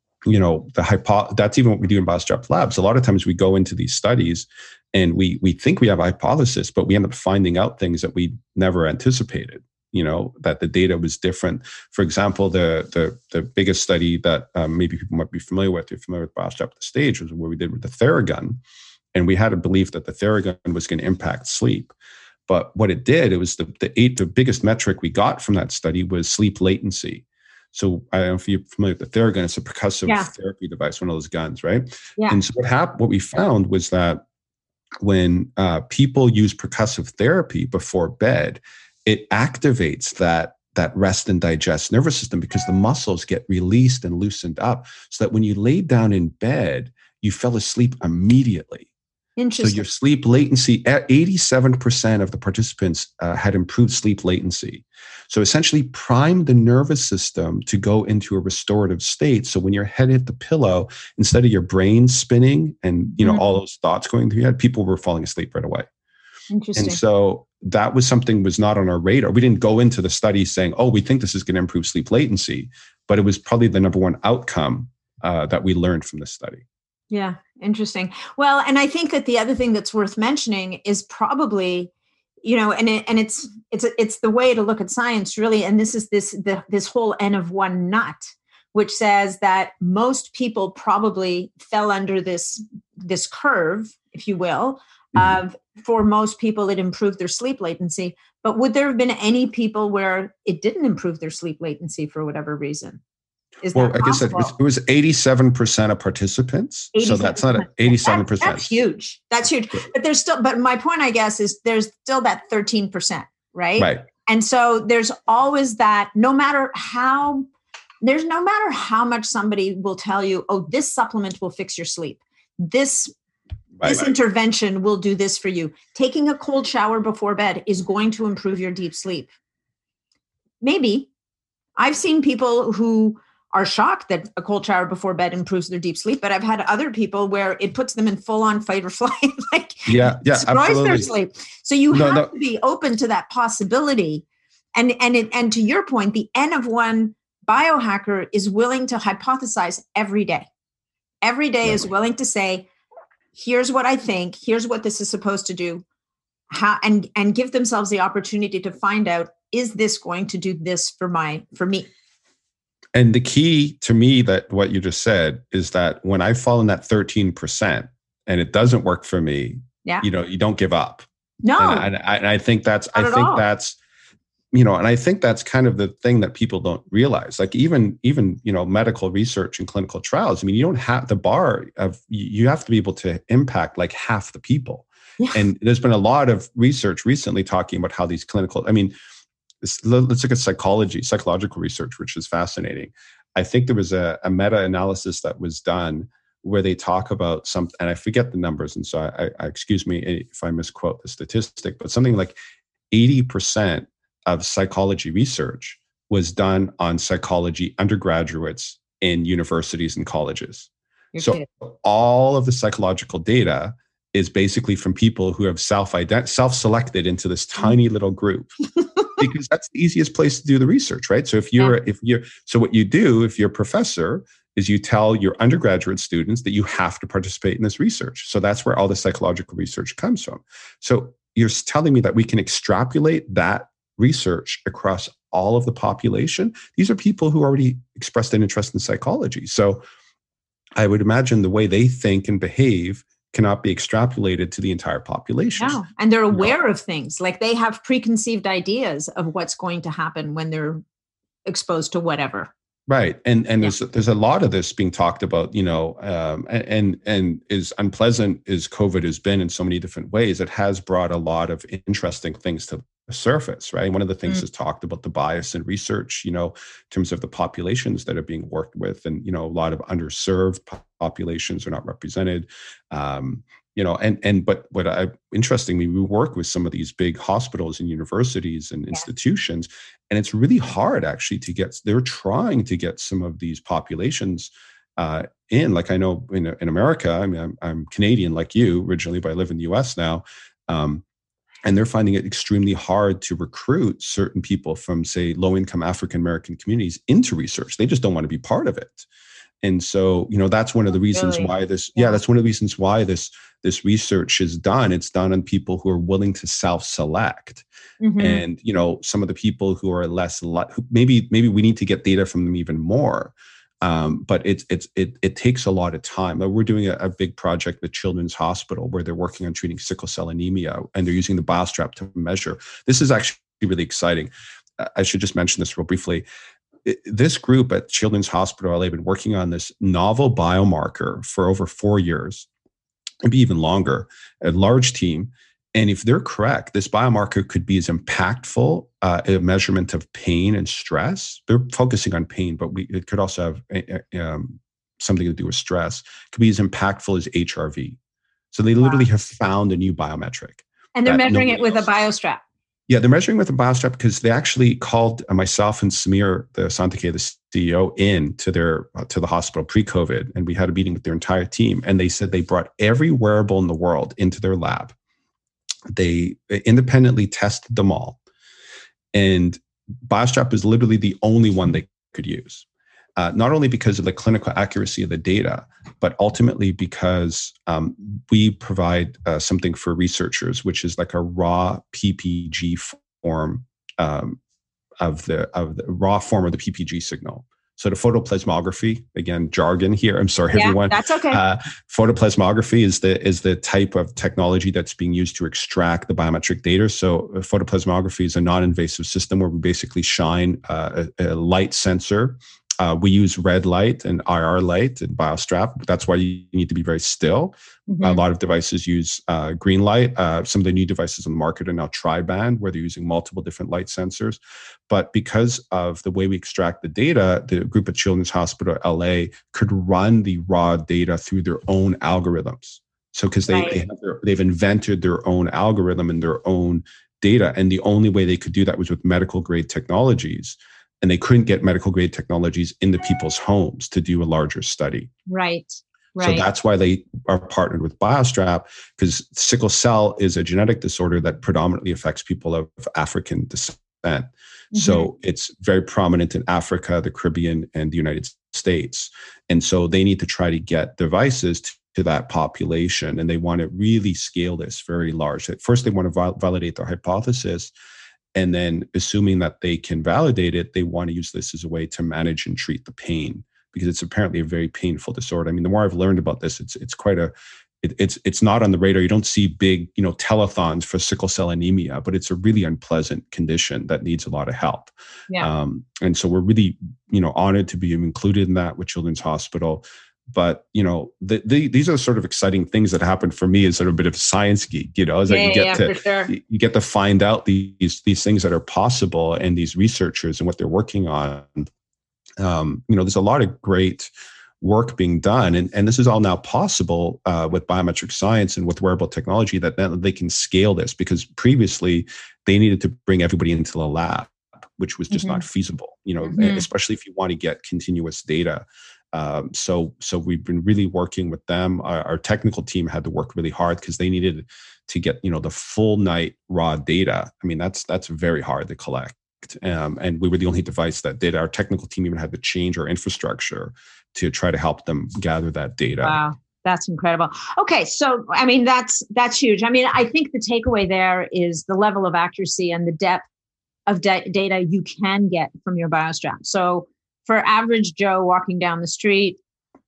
B: that's even what we do in BioStrap Labs. A lot of times we go into these studies and we think we have a hypothesis, but we end up finding out things that we never anticipated, that the data was different. For example, the biggest study that maybe people might be familiar with, you're familiar with BioStrap The Stage, was what we did with the Theragun. And we had a belief that the Theragun was going to impact sleep. But what it did, it was the biggest metric we got from that study was sleep latency. So I don't know if you're familiar with the Theragun. It's a percussive therapy device, one of those guns, right? Yeah. And so what we found was that when people use percussive therapy before bed, it activates that rest and digest nervous system, because the muscles get released and loosened up, so that when you laid down in bed, you fell asleep immediately.
A: Interesting.
B: So your sleep latency, 87% of the participants had improved sleep latency. So essentially primed the nervous system to go into a restorative state. So when your head hit the pillow, instead of your brain spinning and all those thoughts going through your head, people were falling asleep right away.
A: Interesting.
B: And so that was not on our radar. We didn't go into the study saying, we think this is going to improve sleep latency, but it was probably the number one outcome that we learned from this study.
A: Yeah. Interesting. Well, and I think that the other thing that's worth mentioning is probably, it's the way to look at science, really. And this is this whole N=1 nut, which says that most people probably fell under this curve, if you will, of, for most people, it improved their sleep latency. But would there have been any people where it didn't improve their sleep latency for whatever reason?
B: Well, I guess it was 87% of participants. 87%. So that's not 87%.
A: That's huge. That's huge. But my point, I guess, is there's still that 13%, right?
B: Right.
A: And so there's always that, no matter how much somebody will tell you, this supplement will fix your sleep. This This intervention will do this for you. Taking a cold shower before bed is going to improve your deep sleep. Maybe. I've seen people who are shocked that a cold shower before bed improves their deep sleep, but I've had other people where it puts them in full-on fight or flight, destroys
B: absolutely.
A: their sleep. So you have to be open to that possibility. And to your point, the N of one biohacker is willing to hypothesize every day. Every day is willing to say, here's what I think, here's what this is supposed to do, and give themselves the opportunity to find out, is this going to do this for me?
B: And the key to me, that what you just said, is that when I fall in that 13% and it doesn't work for me, you don't give up.
A: No.
B: And I think that's kind of the thing that people don't realize. Like even medical research and clinical trials, I mean, you don't have the bar of, you have to be able to impact like half the people. Yeah. And there's been a lot of research recently talking about how these let's look at psychological research, which is fascinating. I think there was a meta-analysis that was done where they talk about and I forget the numbers, and so I excuse me if I misquote the statistic, but something like 80% of psychology research was done on psychology undergraduates in universities and colleges. All of the psychological data is basically from people who have self-selected into this tiny little group. Because that's the easiest place to do the research, right? So what you do if you're a professor is you tell your undergraduate students that you have to participate in this research. So that's where all the psychological research comes from. So you're telling me that we can extrapolate that research across all of the population. These are people who already expressed an interest in psychology. So I would imagine the way they think and behave cannot be extrapolated to the entire population.
A: No. And they're aware of things, like they have preconceived ideas of what's going to happen when they're exposed to whatever.
B: Right. And there's a lot of this being talked about, and as unpleasant as COVID has been in so many different ways, it has brought a lot of interesting things to the surface, right? One of the things is talked about the bias in research, in terms of the populations that are being worked with, and, a lot of underserved populations are not represented. But interestingly, we work with some of these big hospitals and universities and institutions, and it's really hard actually they're trying to get some of these populations in. Like I know in America, I mean, I'm Canadian like you originally, but I live in the US now. And they're finding it extremely hard to recruit certain people from, say, low-income African-American communities into research. They just don't want to be part of it. And so, that's one of the reasons why that's one of the reasons why this research is done. It's done on people who are willing to self-select. Mm-hmm. And, some of the people who are maybe we need to get data from them even more. But it takes a lot of time. We're doing a big project with Children's Hospital where they're working on treating sickle cell anemia, and they're using the BioStrap to measure. This is actually really exciting. I should just mention this real briefly. This group at Children's Hospital, they've been working on this novel biomarker for over 4 years, maybe even longer, a large team. And if they're correct, this biomarker could be as impactful a measurement of pain and stress. They're focusing on pain, but it could also have something to do with stress. It could be as impactful as HRV. So they literally have found a new biometric.
A: And they're measuring it with a BioStrap.
B: Yeah, they're measuring with a BioStrap because they actually called myself and Samir, the Santike, the CEO, in to the hospital pre-COVID, and we had a meeting with their entire team. And they said they brought every wearable in the world into their lab. They independently tested them all, and BioStrap is literally the only one they could use. Not only because of the clinical accuracy of the data, but ultimately because we provide something for researchers, which is like a raw PPG form of the raw form of the PPG signal. So the photoplasmography, again, jargon here. I'm sorry, everyone.
A: That's okay.
B: Photoplasmography is the type of technology that's being used to extract the biometric data. So photoplasmography is a non-invasive system where we basically shine a light sensor. We use red light and IR light and BioStrap. That's why you need to be very still. Mm-hmm. A lot of devices use green light. Some of the new devices on the market are now tri-band, where they're using multiple different light sensors. But because of the way we extract the data, the group at Children's Hospital LA could run the raw data through their own algorithms. So because
A: Right.
B: they've invented their own algorithm and their own data, and the only way they could do that was with medical grade technologies, and they couldn't get medical grade technologies into people's homes to do a larger study.
A: Right.
B: So
A: Right.
B: that's why they are partnered with BioStrap, because sickle cell is a genetic disorder that predominantly affects people of African descent. So it's very prominent in Africa, the Caribbean, and the United States. And so they need to try to get devices to that population, and they want to really scale this very large. At first, they want to validate their hypothesis. And then, assuming that they can validate it, they want to use this as a way to manage and treat the pain, because it's apparently a very painful disorder. I mean, the more I've learned about this, it's not on the radar. You don't see big, telethons for sickle cell anemia, but it's a really unpleasant condition that needs a lot of help.
A: Yeah.
B: And so we're really, honored to be included in that with Children's Hospital. But these are the sort of exciting things that happen for me as sort of a bit of a science geek. Is that you get to find out these things that are possible, and these researchers and what they're working on. There's a lot of great work being done, and this is all now possible with biometric science and with wearable technology, that they can scale this, because previously they needed to bring everybody into the lab, which was just not feasible. Especially if you want to get continuous data. So we've been really working with them. Our technical team had to work really hard because they needed to get the full night raw data. I mean, that's very hard to collect. And we were the only device that did. Our technical team even had to change our infrastructure to try to help them gather that data.
A: Wow, that's incredible. Okay, so I mean, that's huge. I mean, I think the takeaway there is the level of accuracy and the depth of data you can get from your BioStrap. So for average Joe walking down the street,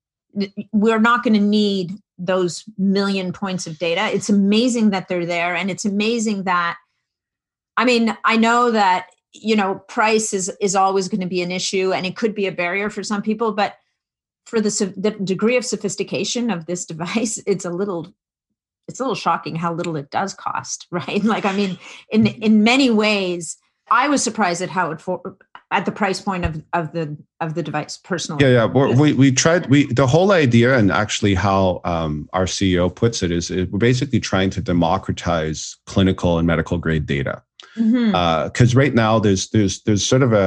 A: we're not going to need those million points of data. It's amazing that they're there, and it's amazing that, I mean, I know that price is always going to be an issue, and it could be a barrier for some people, but for the degree of sophistication of this device, it's a little shocking how little it does cost, right? Like, I mean, in many ways, I was surprised at how at the price point of the device personally.
B: Yeah. We tried, the whole idea, and actually how our CEO puts it, is we're basically trying to democratize clinical and medical grade data. Because right now there's sort of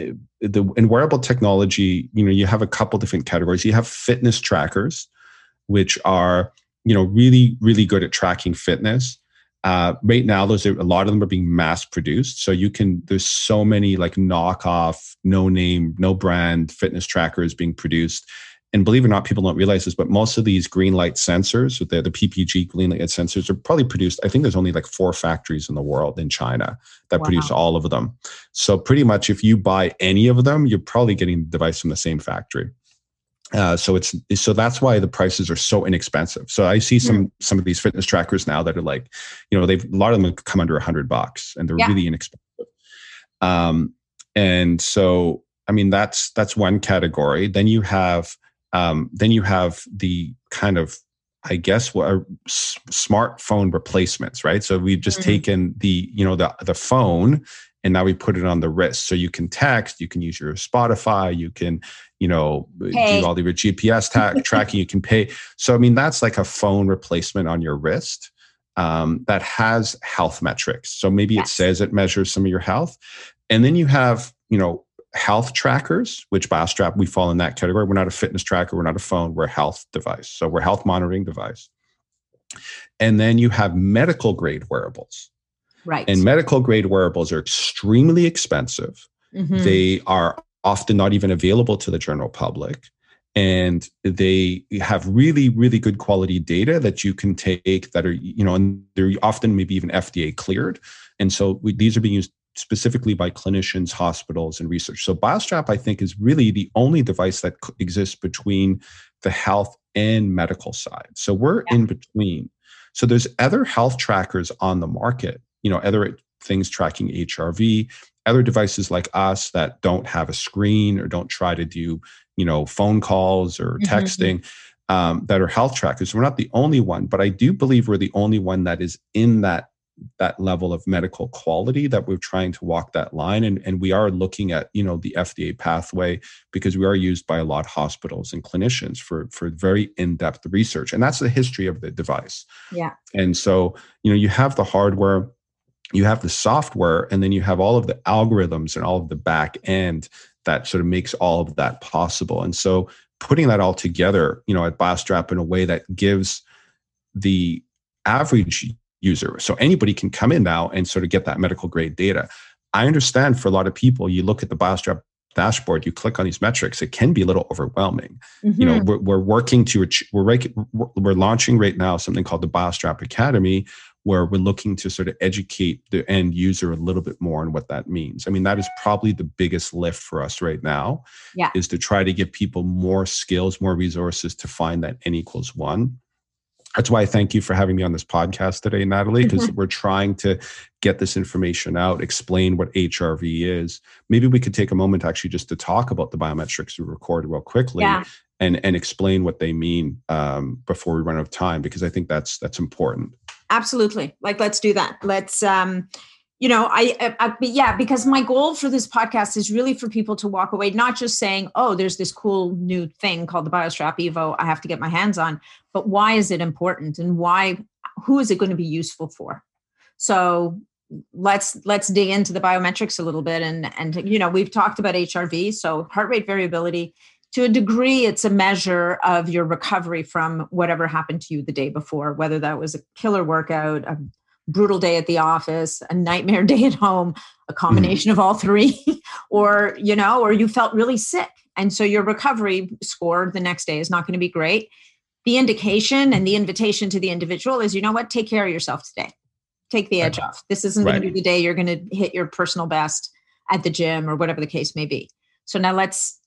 B: in wearable technology, you have a couple different categories. You have fitness trackers, which are, really, really good at tracking fitness. Right now, a lot of them are being mass produced. So there's so many like knockoff, no name, no brand fitness trackers being produced. And believe it or not, people don't realize this, but most of these green light sensors, the PPG green light sensors, are probably produced. I think there's only like 4 factories in the world in China that produce all of them. So pretty much if you buy any of them, you're probably getting the device from the same factory. So that's why the prices are so inexpensive. So I see some of these fitness trackers now that are like, a lot of them come under $100, and they're really inexpensive. And so, I mean, that's one category. Then you have the kind of, I guess, what are smartphone replacements, right? So we've just taken the phone, and now we put it on the wrist. So you can text, you can use your Spotify, you can, do all the your GPS tracking, you can pay. So, I mean, that's like a phone replacement on your wrist that has health metrics. So maybe it says it measures some of your health. And then you have, health trackers, which BioStrap, we fall in that category. We're not a fitness tracker. We're not a phone. We're a health device. So we're a health monitoring device. And then you have medical grade wearables.
A: Right.
B: And medical grade wearables are extremely expensive. They are often not even available to the general public. And they have really, really good quality data that you can take that are, and they're often maybe even FDA cleared. And so these are being used specifically by clinicians, hospitals, and research. So BioStrap, I think, is really the only device that exists between the health and medical side. So we're in between. So there's other health trackers on the market, other things tracking HRV, other devices like us that don't have a screen or don't try to do, phone calls or texting, that are health trackers. So we're not the only one, but I do believe we're the only one that is in that that level of medical quality that we're trying to walk that line. And we are looking at, the FDA pathway, because we are used by a lot of hospitals and clinicians for very in-depth research. And that's the history of the device.
A: Yeah.
B: And so, you have the hardware, you have the software, and then you have all of the algorithms and all of the back end that sort of makes all of that possible. And so putting that all together, at BioStrap in a way that gives the average user, so anybody can come in now and sort of get that medical grade data. I understand for a lot of people, you look at the BioStrap dashboard, you click on these metrics, it can be a little overwhelming. We're working to, we're launching right now something called the BioStrap Academy, where we're looking to sort of educate the end user a little bit more on what that means. I mean, that is probably the biggest lift for us right now, is to try to give people more skills, more resources to find that N equals 1. That's why I thank you for having me on this podcast today, Natalie, because we're trying to get this information out, explain what HRV is. Maybe we could take a moment actually just to talk about the biometrics we recorded real quickly and explain what they mean before we run out of time, because I think that's important.
A: Absolutely. Let's do that. Let's, because my goal for this podcast is really for people to walk away, not just saying, oh, there's this cool new thing called the BioStrap Evo I have to get my hands on, but why is it important and who is it going to be useful for? So let's dig into the biometrics a little bit. And we've talked about HRV. So heart rate variability, to a degree, it's a measure of your recovery from whatever happened to you the day before, whether that was a killer workout, a brutal day at the office, a nightmare day at home, a combination of all three, or you felt really sick. And so your recovery score the next day is not going to be great. The indication and the invitation to the individual is, take care of yourself today. Take the edge off. This isn't going to be the day you're going to hit your personal best at the gym or whatever the case may be. So now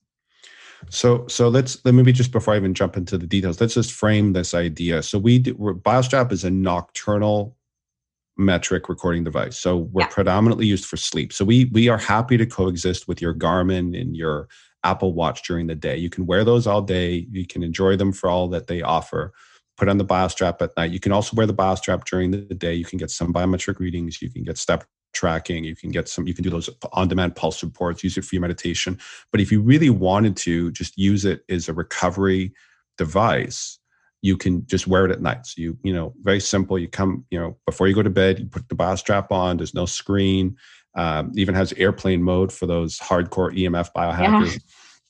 B: So let's maybe just before I even jump into the details, let's just frame this idea. So BioStrap is a nocturnal metric recording device. So we're predominantly used for sleep. So we are happy to coexist with your Garmin and your Apple Watch during the day. You can wear those all day. You can enjoy them for all that they offer. Put on the BioStrap at night. You can also wear the BioStrap during the day. You can get some biometric readings. You can get step tracking. You can do those on-demand pulse reports, use it for your meditation. But if you really wanted to just use it as a recovery device, you can just wear it at night. So very simple. You come, before you go to bed, you put the BioStrap on. There's no screen. Even has airplane mode for those hardcore EMF biohackers.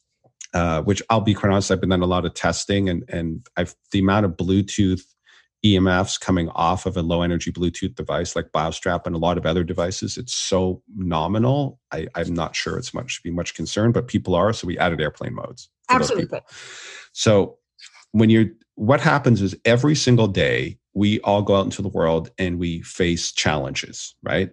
B: Which I'll be quite honest, I've been done a lot of testing, and the amount of Bluetooth EMFs coming off of a low energy Bluetooth device like BioStrap and a lot of other devices, it's so nominal. I'm not sure it's should be much concern, but people are. So we added airplane modes.
A: Absolutely.
B: So what happens is every single day we all go out into the world and we face challenges, right?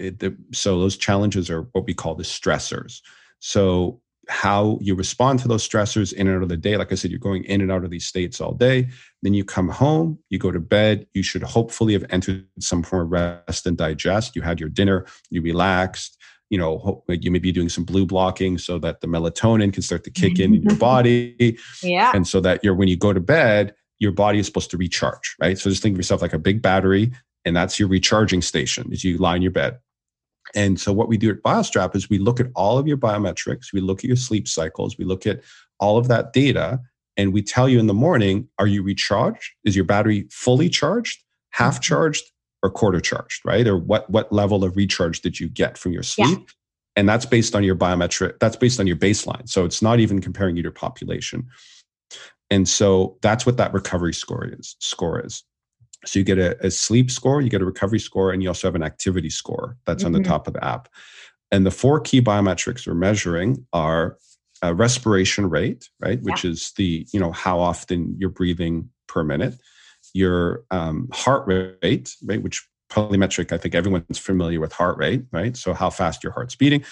B: So those challenges are what we call the stressors. So how you respond to those stressors in and out of the day. Like I said, you're going in and out of these states all day. Then you come home, you go to bed. You should hopefully have entered some form of rest and digest. You had your dinner, you relaxed, you may be doing some blue blocking so that the melatonin can start to kick in your body.
A: Yeah.
B: And so that when you go to bed, your body is supposed to recharge, right? So just think of yourself like a big battery, and that's your recharging station as you lie in your bed. And so what we do at BioStrap is we look at all of your biometrics, we look at your sleep cycles, we look at all of that data, and we tell you in the morning, are you recharged? Is your battery fully charged, half charged, or quarter charged, right? Or what level of recharge did you get from your sleep? Yeah. And that's based on your biometric, that's based on your baseline. So it's not even comparing you to population. And so that's what that recovery score is. So you get a sleep score, you get a recovery score, and you also have an activity score that's on the top of the app. And the 4 key biometrics we're measuring are respiration rate, right? Which is the, how often you're breathing per minute. Your heart rate, right? Which polymetric, I think everyone's familiar with heart rate, right? So how fast your heart's beating.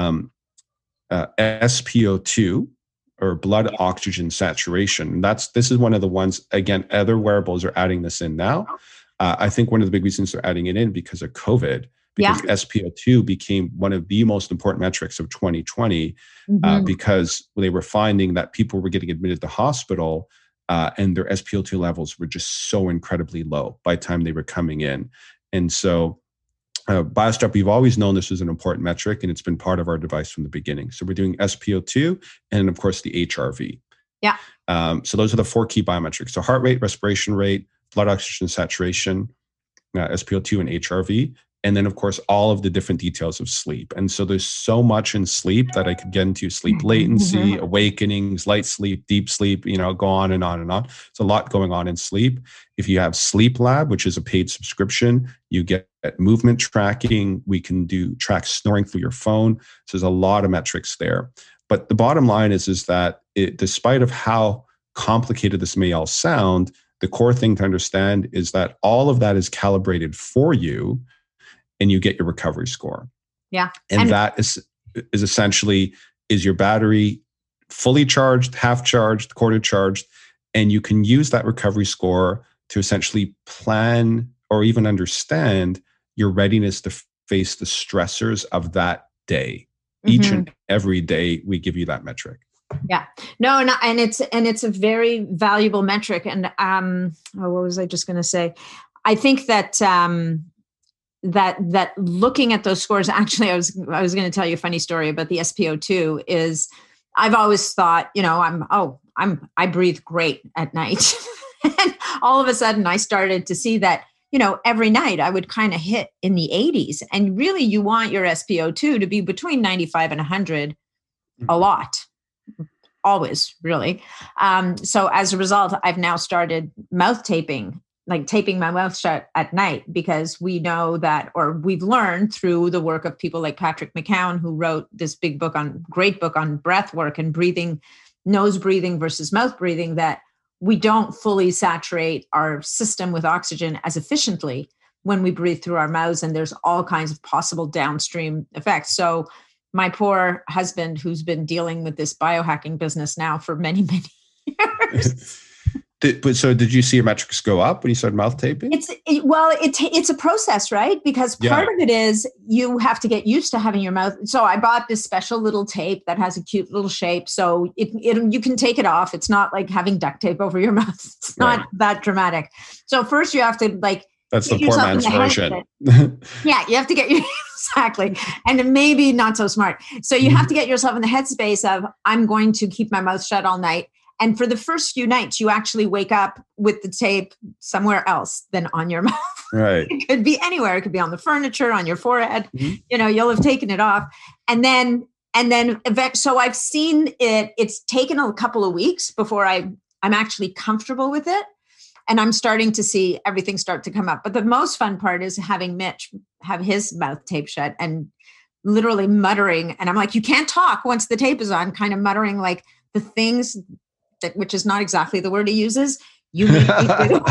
B: SpO2, or blood oxygen saturation. This is one of the ones, again, other wearables are adding this in now. I think one of the big reasons they're adding it in because of COVID, because SpO2 became one of the most important metrics of 2020 because they were finding that people were getting admitted to hospital and their SpO2 levels were just so incredibly low by the time they were coming in. And so BioStrap, we've always known this is an important metric, and it's been part of our device from the beginning. So we're doing SpO2 and, of course, the HRV.
A: Yeah.
B: So those are the 4 key biometrics. So heart rate, respiration rate, blood oxygen saturation, SpO2 and HRV. And then, of course, all of the different details of sleep. And so there's so much in sleep that I could get into: sleep latency, awakenings, light sleep, deep sleep, go on and on and on. It's a lot going on in sleep. If you have Sleep Lab, which is a paid subscription, you get movement tracking. We can track snoring through your phone. So there's a lot of metrics there. But the bottom line is that despite of how complicated this may all sound, the core thing to understand is that all of that is calibrated for you, and you get your recovery score.
A: Yeah.
B: And that is essentially, is your battery fully charged, half charged, quarter charged? And you can use that recovery score to essentially plan or even understand your readiness to face the stressors of that day. Each and every day, we give you that metric.
A: Yeah, no, and it's a very valuable metric. And what was I just going to say? I think that that looking at those scores, actually, I was going to tell you a funny story about the SpO2. Is I've always thought, I breathe great at night, and all of a sudden I started to see that, every night I would kind of hit in the 80s, and really you want your SpO2 to be between 95 and 100 a lot. Always, really. So as a result, I've now started mouth taping, like taping my mouth shut at night, because we know that, or we've learned through the work of people like Patrick McKeown, who wrote this great book on breath work and breathing, nose breathing versus mouth breathing, that we don't fully saturate our system with oxygen as efficiently when we breathe through our mouths. And there's all kinds of possible downstream effects. So my poor husband, who's been dealing with this biohacking business now for many, many years.
B: So did you see your metrics go up when you started mouth taping?
A: It's a process, right? Because part of it is you have to get used to having your mouth. So I bought this special little tape that has a cute little shape. So you can take it off. It's not like having duct tape over your mouth. It's not that dramatic. So first you have to
B: that's the poor man's version.
A: Yeah, you have to get exactly. And maybe not so smart. So you have to get yourself in the headspace of, I'm going to keep my mouth shut all night. And for the first few nights, you actually wake up with the tape somewhere else than on your mouth.
B: Right.
A: It could be anywhere. It could be on the furniture, on your forehead. You'll have taken it off. And then so I've seen it. It's taken a couple of weeks before I'm actually comfortable with it. And I'm starting to see everything start to come up. But the most fun part is having Mitch have his mouth tape shut and literally muttering. And I'm like, you can't talk once the tape is on, kind of muttering like the things that, which is not exactly the word he uses, you make me do.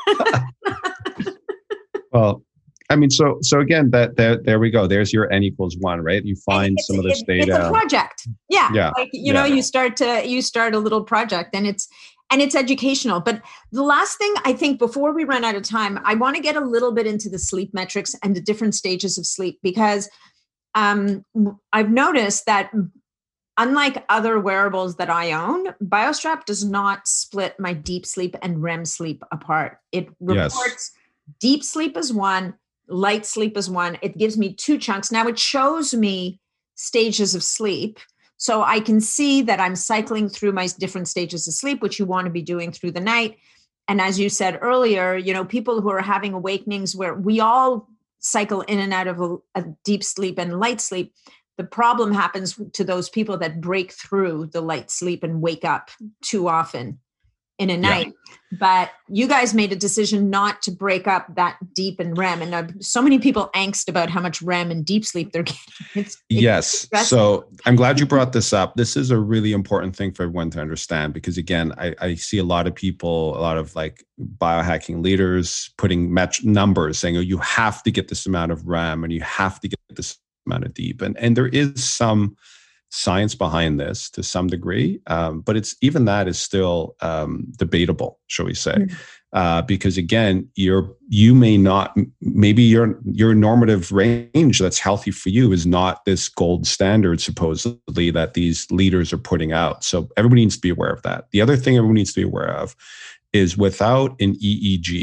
B: Well, I mean, so again, there we go. There's your N=1, right? You find some of this data.
A: It's a project. Yeah. You start a little project, and it's educational. But the last thing, I think, before we run out of time, I want to get a little bit into the sleep metrics and the different stages of sleep, because I've noticed that unlike other wearables that I own, BioStrap does not split my deep sleep and REM sleep apart. It reports deep sleep as one, light sleep as one. It gives me 2 chunks. Now it shows me stages of sleep. So I can see that I'm cycling through my different stages of sleep, which you want to be doing through the night. And as you said earlier, people who are having awakenings, where we all cycle in and out of a deep sleep and light sleep. The problem happens to those people that break through the light sleep and wake up too often in a night. But you guys made a decision not to break up that deep and REM. And so many people angst about how much REM and deep sleep they're getting.
B: Yes. So I'm glad you brought this up. This is a really important thing for everyone to understand, because again, I see a lot of people, a lot of like biohacking leaders putting numbers saying, oh, you have to get this amount of REM and you have to get this amount of deep. And there is some science behind this to some degree, but it's even that is still debatable, shall we say? Because again, you may not, maybe your normative range that's healthy for you is not this gold standard supposedly that these leaders are putting out. So everybody needs to be aware of that. The other thing everyone needs to be aware of is without an EEG,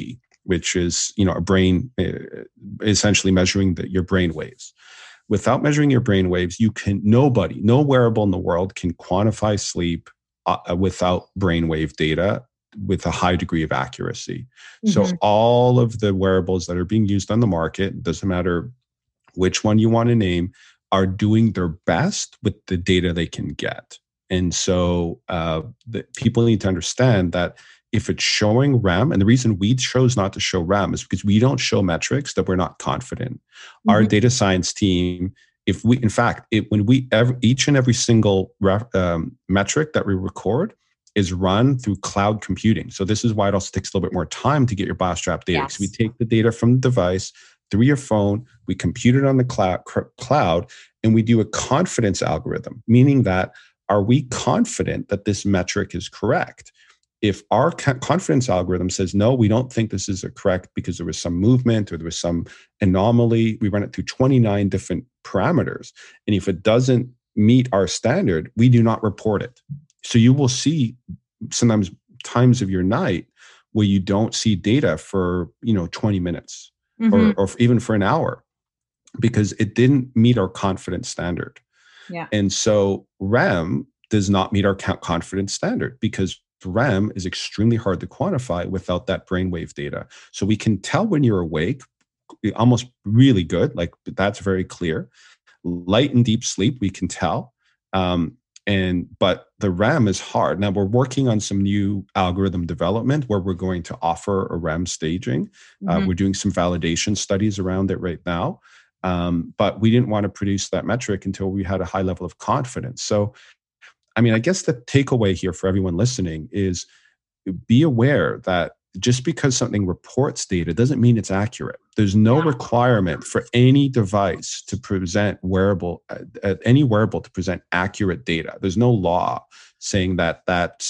B: which is, you know, a brain, essentially measuring your brain waves. Without measuring your brain waves, no wearable in the world can quantify sleep without brainwave data with a high degree of accuracy. So all of the wearables that are being used on the market, doesn't matter which one you want to name, are doing their best with the data they can get. And so people need to understand that if it's showing REM, and the reason we chose not to show REM is because we don't show metrics that we're not confident. Our data science team, each and every single metric that we record is run through cloud computing. So this is why it also takes a little bit more time to get your BioStrap data.
A: Yes.
B: So we take the data from the device through your phone, we compute it on the cloud, and we do a confidence algorithm, meaning that are we confident that this metric is correct? If our confidence algorithm says, no, we don't think this is correct because there was some movement or there was some anomaly, we run it through 29 different parameters. And if it doesn't meet our standard, we do not report it. So you will see sometimes times of your night where you don't see data for, 20 minutes or even for an hour because it didn't meet our confidence standard.
A: Yeah.
B: And so REM does not meet our confidence standard because REM is extremely hard to quantify without that brainwave data. So we can tell when you're awake, almost really good, like that's very clear. Light and deep sleep, we can tell. But the REM is hard. Now we're working on some new algorithm development where we're going to offer a REM staging. We're doing some validation studies around it right now. But we didn't want to produce that metric until we had a high level of confidence. So, I guess the takeaway here for everyone listening is be aware that just because something reports data doesn't mean it's accurate. There's no requirement for any device to present any wearable to present accurate data. There's no law saying that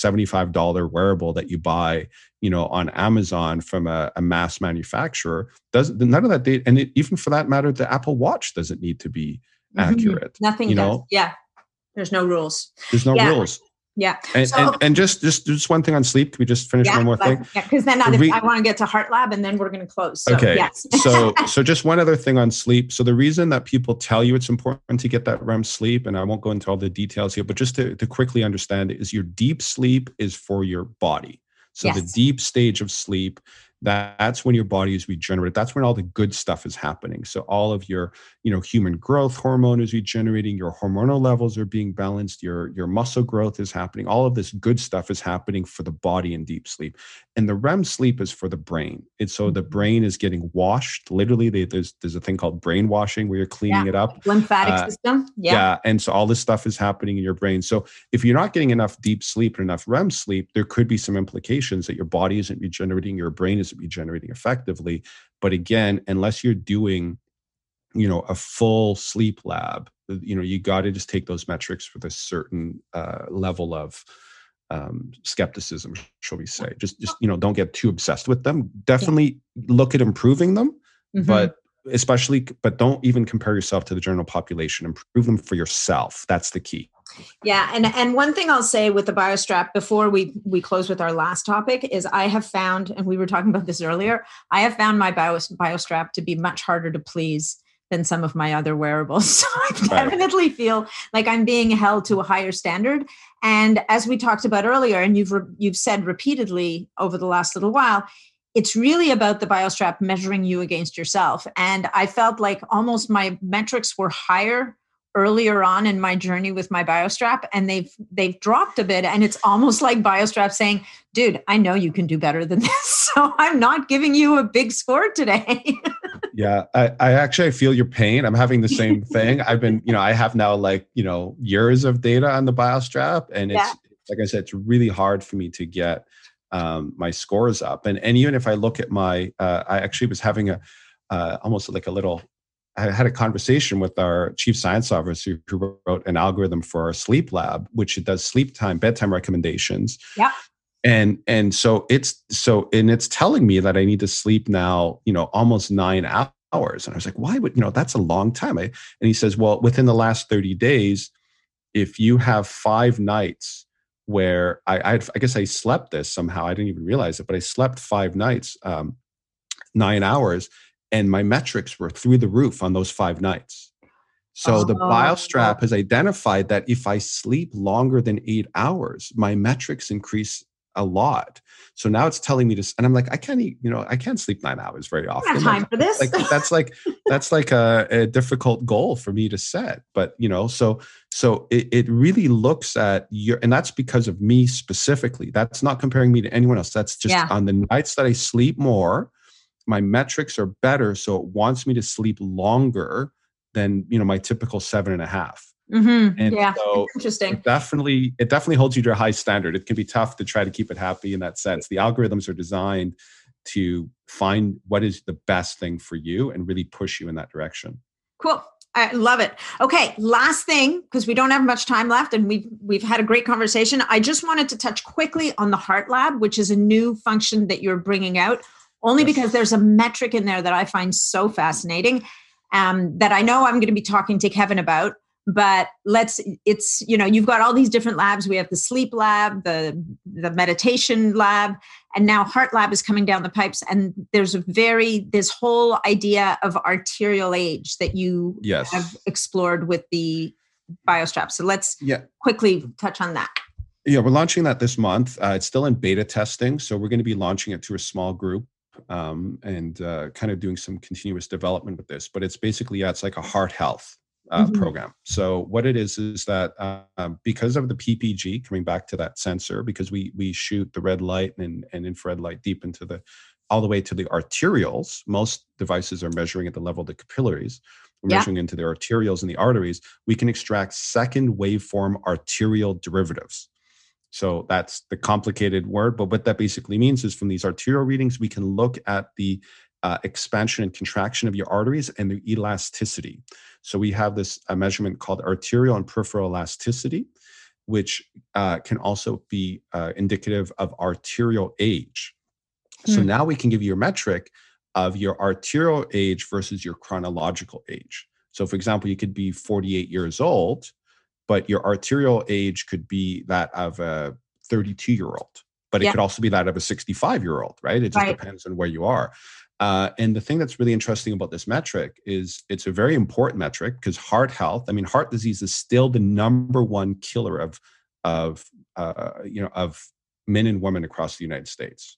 B: $75 wearable that you buy, on Amazon from a mass manufacturer none of that data, and even for that matter, the Apple Watch doesn't need to be accurate.
A: Nothing does. Yeah. There's no rules.
B: There's no rules.
A: Yeah.
B: And just one thing on sleep. Can we just finish one more thing?
A: Yeah, because then I want to get to Heart Lab and then we're going to close. So,
B: okay.
A: Yes.
B: so just one other thing on sleep. So the reason that people tell you it's important to get that REM sleep, and I won't go into all the details here, but just to quickly understand it, is your deep sleep is for your body. So the deep stage of sleep, that's when your body is regenerated. That's when all the good stuff is happening. So all of your, human growth hormone is regenerating, your hormonal levels are being balanced, your muscle growth is happening. All of this good stuff is happening for the body in deep sleep. And the REM sleep is for the brain. It's so the brain is getting washed. Literally, there's a thing called brainwashing where you're cleaning it up.
A: Lymphatic system. Yeah.
B: And so all this stuff is happening in your brain. So if you're not getting enough deep sleep and enough REM sleep, there could be some implications that your body isn't regenerating, your brain isn't regenerating effectively. But again, unless you're doing, a full sleep lab, you got to just take those metrics with a certain level of skepticism, shall we say. Just don't get too obsessed with them. Definitely look at improving them, but don't even compare yourself to the general population. Improve them for yourself. That's the key.
A: Yeah. And one thing I'll say with the BioStrap before we close with our last topic is I have found, and we were talking about this earlier, I have found my BioStrap to be much harder to please than some of my other wearables. So I definitely feel like I'm being held to a higher standard. And as we talked about earlier, and you've said repeatedly over the last little while, it's really about the BioStrap measuring you against yourself. And I felt like almost my metrics were higher earlier on in my journey with my BioStrap, and they've dropped a bit. And it's almost like BioStrap saying, dude, I know you can do better than this. So I'm not giving you a big score today.
B: Yeah, I actually feel your pain. I'm having the same thing. I've been, I have now years of data on the BioStrap, and it's like I said, it's really hard for me to get my scores up. And even if I look at my, I actually was having almost like a little. I had a conversation with our chief science officer who wrote an algorithm for our sleep lab, which does bedtime recommendations. Yeah. And so it's telling me that I need to sleep now, almost 9 hours. And I was like, why would, that's a long time. And he says, well, within the last 30 days, if you have 5 nights where I guess I slept this somehow, I didn't even realize it, but I slept 5 nights, 9 hours, and my metrics were through the roof on those 5 nights. So the BioStrap has identified that if I sleep longer than 8 hours, my metrics increase a lot. So now it's telling me to, and I'm like, I can't sleep 9 hours very often.
A: I have time for this.
B: That's like a difficult goal for me to set. But, so it really looks at and that's because of me specifically. That's not comparing me to anyone else. That's just on the nights that I sleep more, my metrics are better. So it wants me to sleep longer than, my typical 7.5.
A: Mm-hmm.
B: And so
A: interesting.
B: It definitely holds you to a high standard. It can be tough to try to keep it happy in that sense. The algorithms are designed to find what is the best thing for you and really push you in that direction.
A: Cool. I love it. Okay. Last thing, because we don't have much time left and we've had a great conversation. I just wanted to touch quickly on the Heart Lab, which is a new function that you're bringing out, only because there's a metric in there that I find so fascinating, that I know I'm going to be talking to Kevin about. But you've got all these different labs. We have the sleep lab, the meditation lab, and now Heart Lab is coming down the pipes. And there's this whole idea of arterial age that you have explored with the BioStrap. So let's quickly touch on that.
B: Yeah, we're launching that this month. It's still in beta testing. So we're going to be launching it to a small group and kind of doing some continuous development with this. But it's basically, it's like a heart health program. So what it is that because of the PPG, coming back to that sensor, because we shoot the red light and infrared light deep into all the way to the arterioles. Most devices are measuring at the level of the capillaries. We're measuring into the arterioles and the arteries. We can extract second waveform arterial derivatives. So that's the complicated word, but what that basically means is from these arterial readings, we can look at the expansion and contraction of your arteries and their elasticity. So we have this measurement called arterial and peripheral elasticity, which can also be indicative of arterial age. So now we can give you a metric of your arterial age versus your chronological age. So for example, you could be 48 years old, but your arterial age could be that of a 32-year-old, but it could also be that of a 65-year-old, right? It just depends on where you are. And the thing that's really interesting about this metric is it's a very important metric because heart heart disease is still the number one killer of men and women across the United States.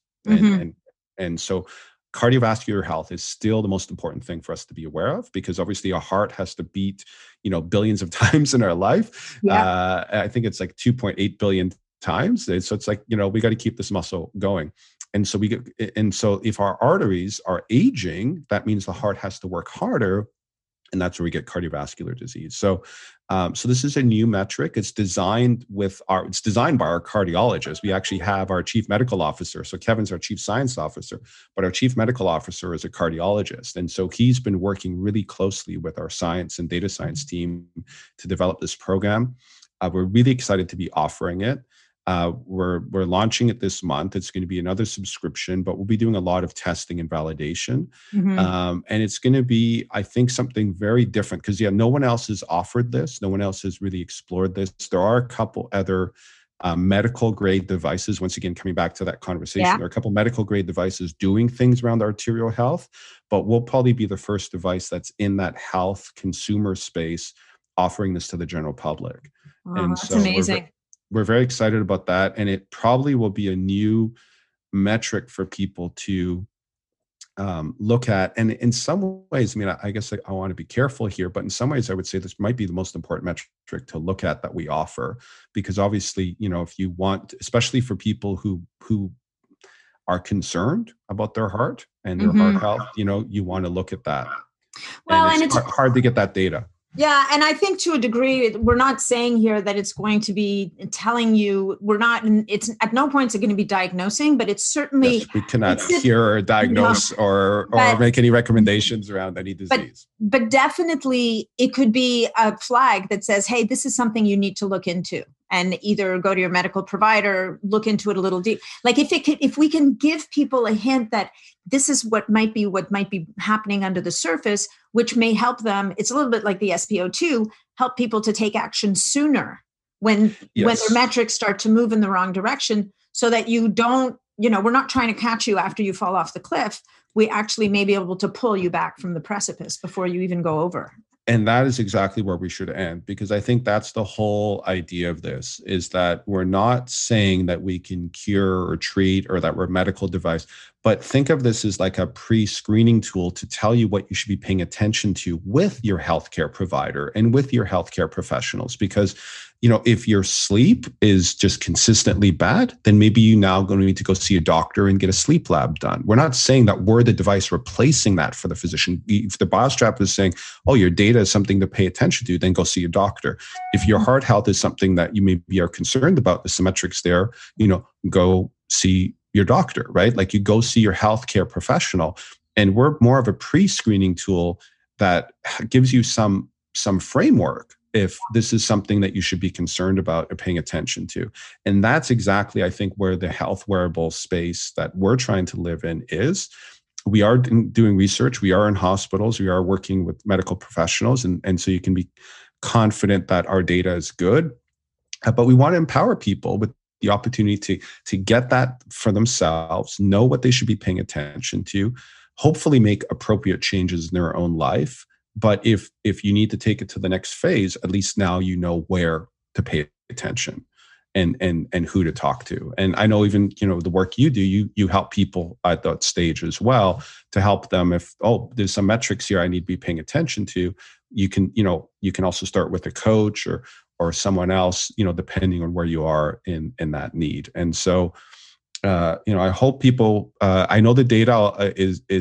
B: And so cardiovascular health is still the most important thing for us to be aware of because obviously our heart has to beat, billions of times in our life. I think it's like 2.8 billion times. So it's like, we got to keep this muscle going. And so if our arteries are aging, that means the heart has to work harder. And that's where we get cardiovascular disease. So this is a new metric. It's designed by our cardiologist. We actually have our chief medical officer. So Kevin's our chief science officer, but our chief medical officer is a cardiologist. And so he's been working really closely with our science and data science team to develop this program. We're really excited to be offering it. We're launching it this month. It's going to be another subscription, but we'll be doing a lot of testing and validation. And it's going to be, I think, something very different because no one else has offered this. No one else has really explored this. There are a couple other medical grade devices. Once again, coming back to that conversation, there are a couple medical grade devices doing things around arterial health, but we'll probably be the first device that's in that health consumer space offering this to the general public.
A: And that's amazing.
B: We're very excited about that. And it probably will be a new metric for people to look at. And in some ways, I guess I want to be careful here, but in some ways, I would say this might be the most important metric to look at that we offer. Because obviously, if you want, especially for people who are concerned about their heart and their heart health, you want to look at that. Well, and it's hard to get that data.
A: Yeah. And I think to a degree, we're not saying here that it's going to be telling you, it's at no point is it going to be diagnosing, but it's certainly.
B: We cannot cure or diagnose or make any recommendations around any disease.
A: But definitely it could be a flag that says, hey, this is something you need to look into and either go to your medical provider, look into it a little deep. Like if we can give people a hint that this is what might be happening under the surface, which may help them. It's a little bit like the SpO2, help people to take action sooner when their metrics start to move in the wrong direction so that you don't we're not trying to catch you after you fall off the cliff. We actually may be able to pull you back from the precipice before you even go over.
B: And that is exactly where we should end, because I think that's the whole idea of this, is that we're not saying that we can cure or treat or that we're a medical device, but think of this as like a pre-screening tool to tell you what you should be paying attention to with your healthcare provider and with your healthcare professionals. Because, if your sleep is just consistently bad, then maybe you now going to need to go see a doctor and get a sleep lab done. We're not saying that we're the device replacing that for the physician. If the BioStrap is saying, oh, your data is something to pay attention to, then go see a doctor. If your heart health is something that you maybe are concerned about, the Symmetrix there, go see your doctor, right? Like you go see your healthcare professional. And we're more of a pre-screening tool that gives you some framework if this is something that you should be concerned about or paying attention to. And that's exactly, I think, where the health wearable space that we're trying to live in is. We are doing research. We are in hospitals. We are working with medical professionals. And so you can be confident that our data is good. But we want to empower people with the opportunity to get that for themselves, know what they should be paying attention to, hopefully make appropriate changes in their own life. But if you need to take it to the next phase, at least now you know where to pay attention and who to talk to. And I know even, the work you do, you help people at that stage as well to help them. If, there's some metrics here I need to be paying attention to, you can also start with a coach or someone else, depending on where you are in that need. And so, I hope people, I know the data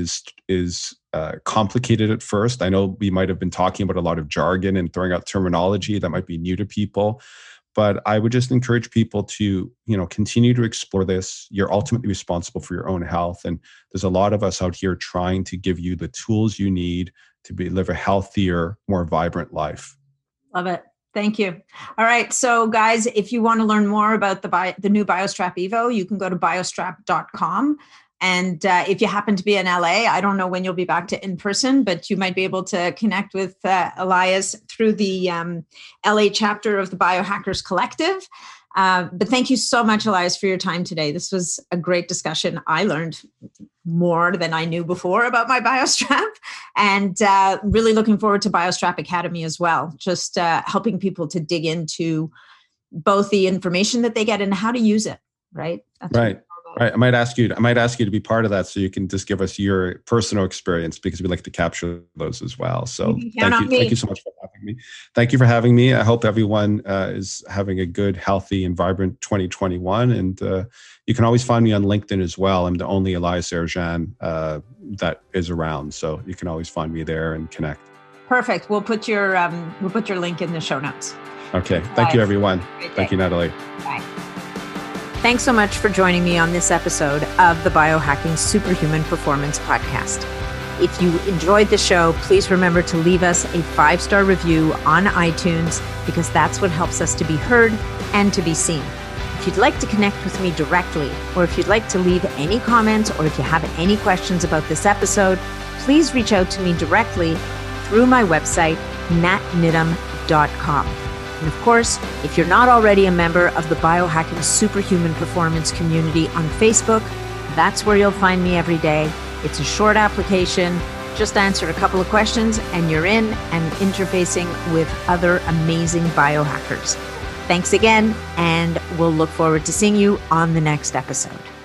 B: is complicated at first. I know we might have been talking about a lot of jargon and throwing out terminology that might be new to people, but I would just encourage people to, continue to explore this. You're ultimately responsible for your own health. And there's a lot of us out here trying to give you the tools you need to live a healthier, more vibrant life.
A: Love it. Thank you. All right. So guys, if you want to learn more about the new BioStrap Evo, you can go to biostrap.com. And if you happen to be in LA, I don't know when you'll be back to in person, but you might be able to connect with Elias through the LA chapter of the Biohackers Collective. But thank you so much, Elias, for your time today. This was a great discussion. I learned more than I knew before about my BioStrap, and really looking forward to BioStrap Academy as well. Just helping people to dig into both the information that they get and how to use it. Right.
B: That's right. Right. I might ask you to be part of that, so you can just give us your personal experience, because we like to capture those as well. So thank you so much for having me. Thank you for having me. I hope everyone is having a good, healthy, and vibrant 2021. And you can always find me on LinkedIn as well. I'm the only Elias Erjan that is around, so you can always find me there and connect.
A: Perfect. We'll put your link in the show notes.
B: Okay. Thank you, everyone. Thank you, Natalie.
A: Bye. Thanks so much for joining me on this episode of the Biohacking Superhuman Performance Podcast. If you enjoyed the show, please remember to leave us a 5-star review on iTunes, because that's what helps us to be heard and to be seen. If you'd like to connect with me directly, or if you'd like to leave any comments, or if you have any questions about this episode, please reach out to me directly through my website, natnidham.com. And of course, if you're not already a member of the Biohacking Superhuman Performance community on Facebook, that's where you'll find me every day. It's a short application. Just answer a couple of questions and you're in and interfacing with other amazing biohackers. Thanks again, and we'll look forward to seeing you on the next episode.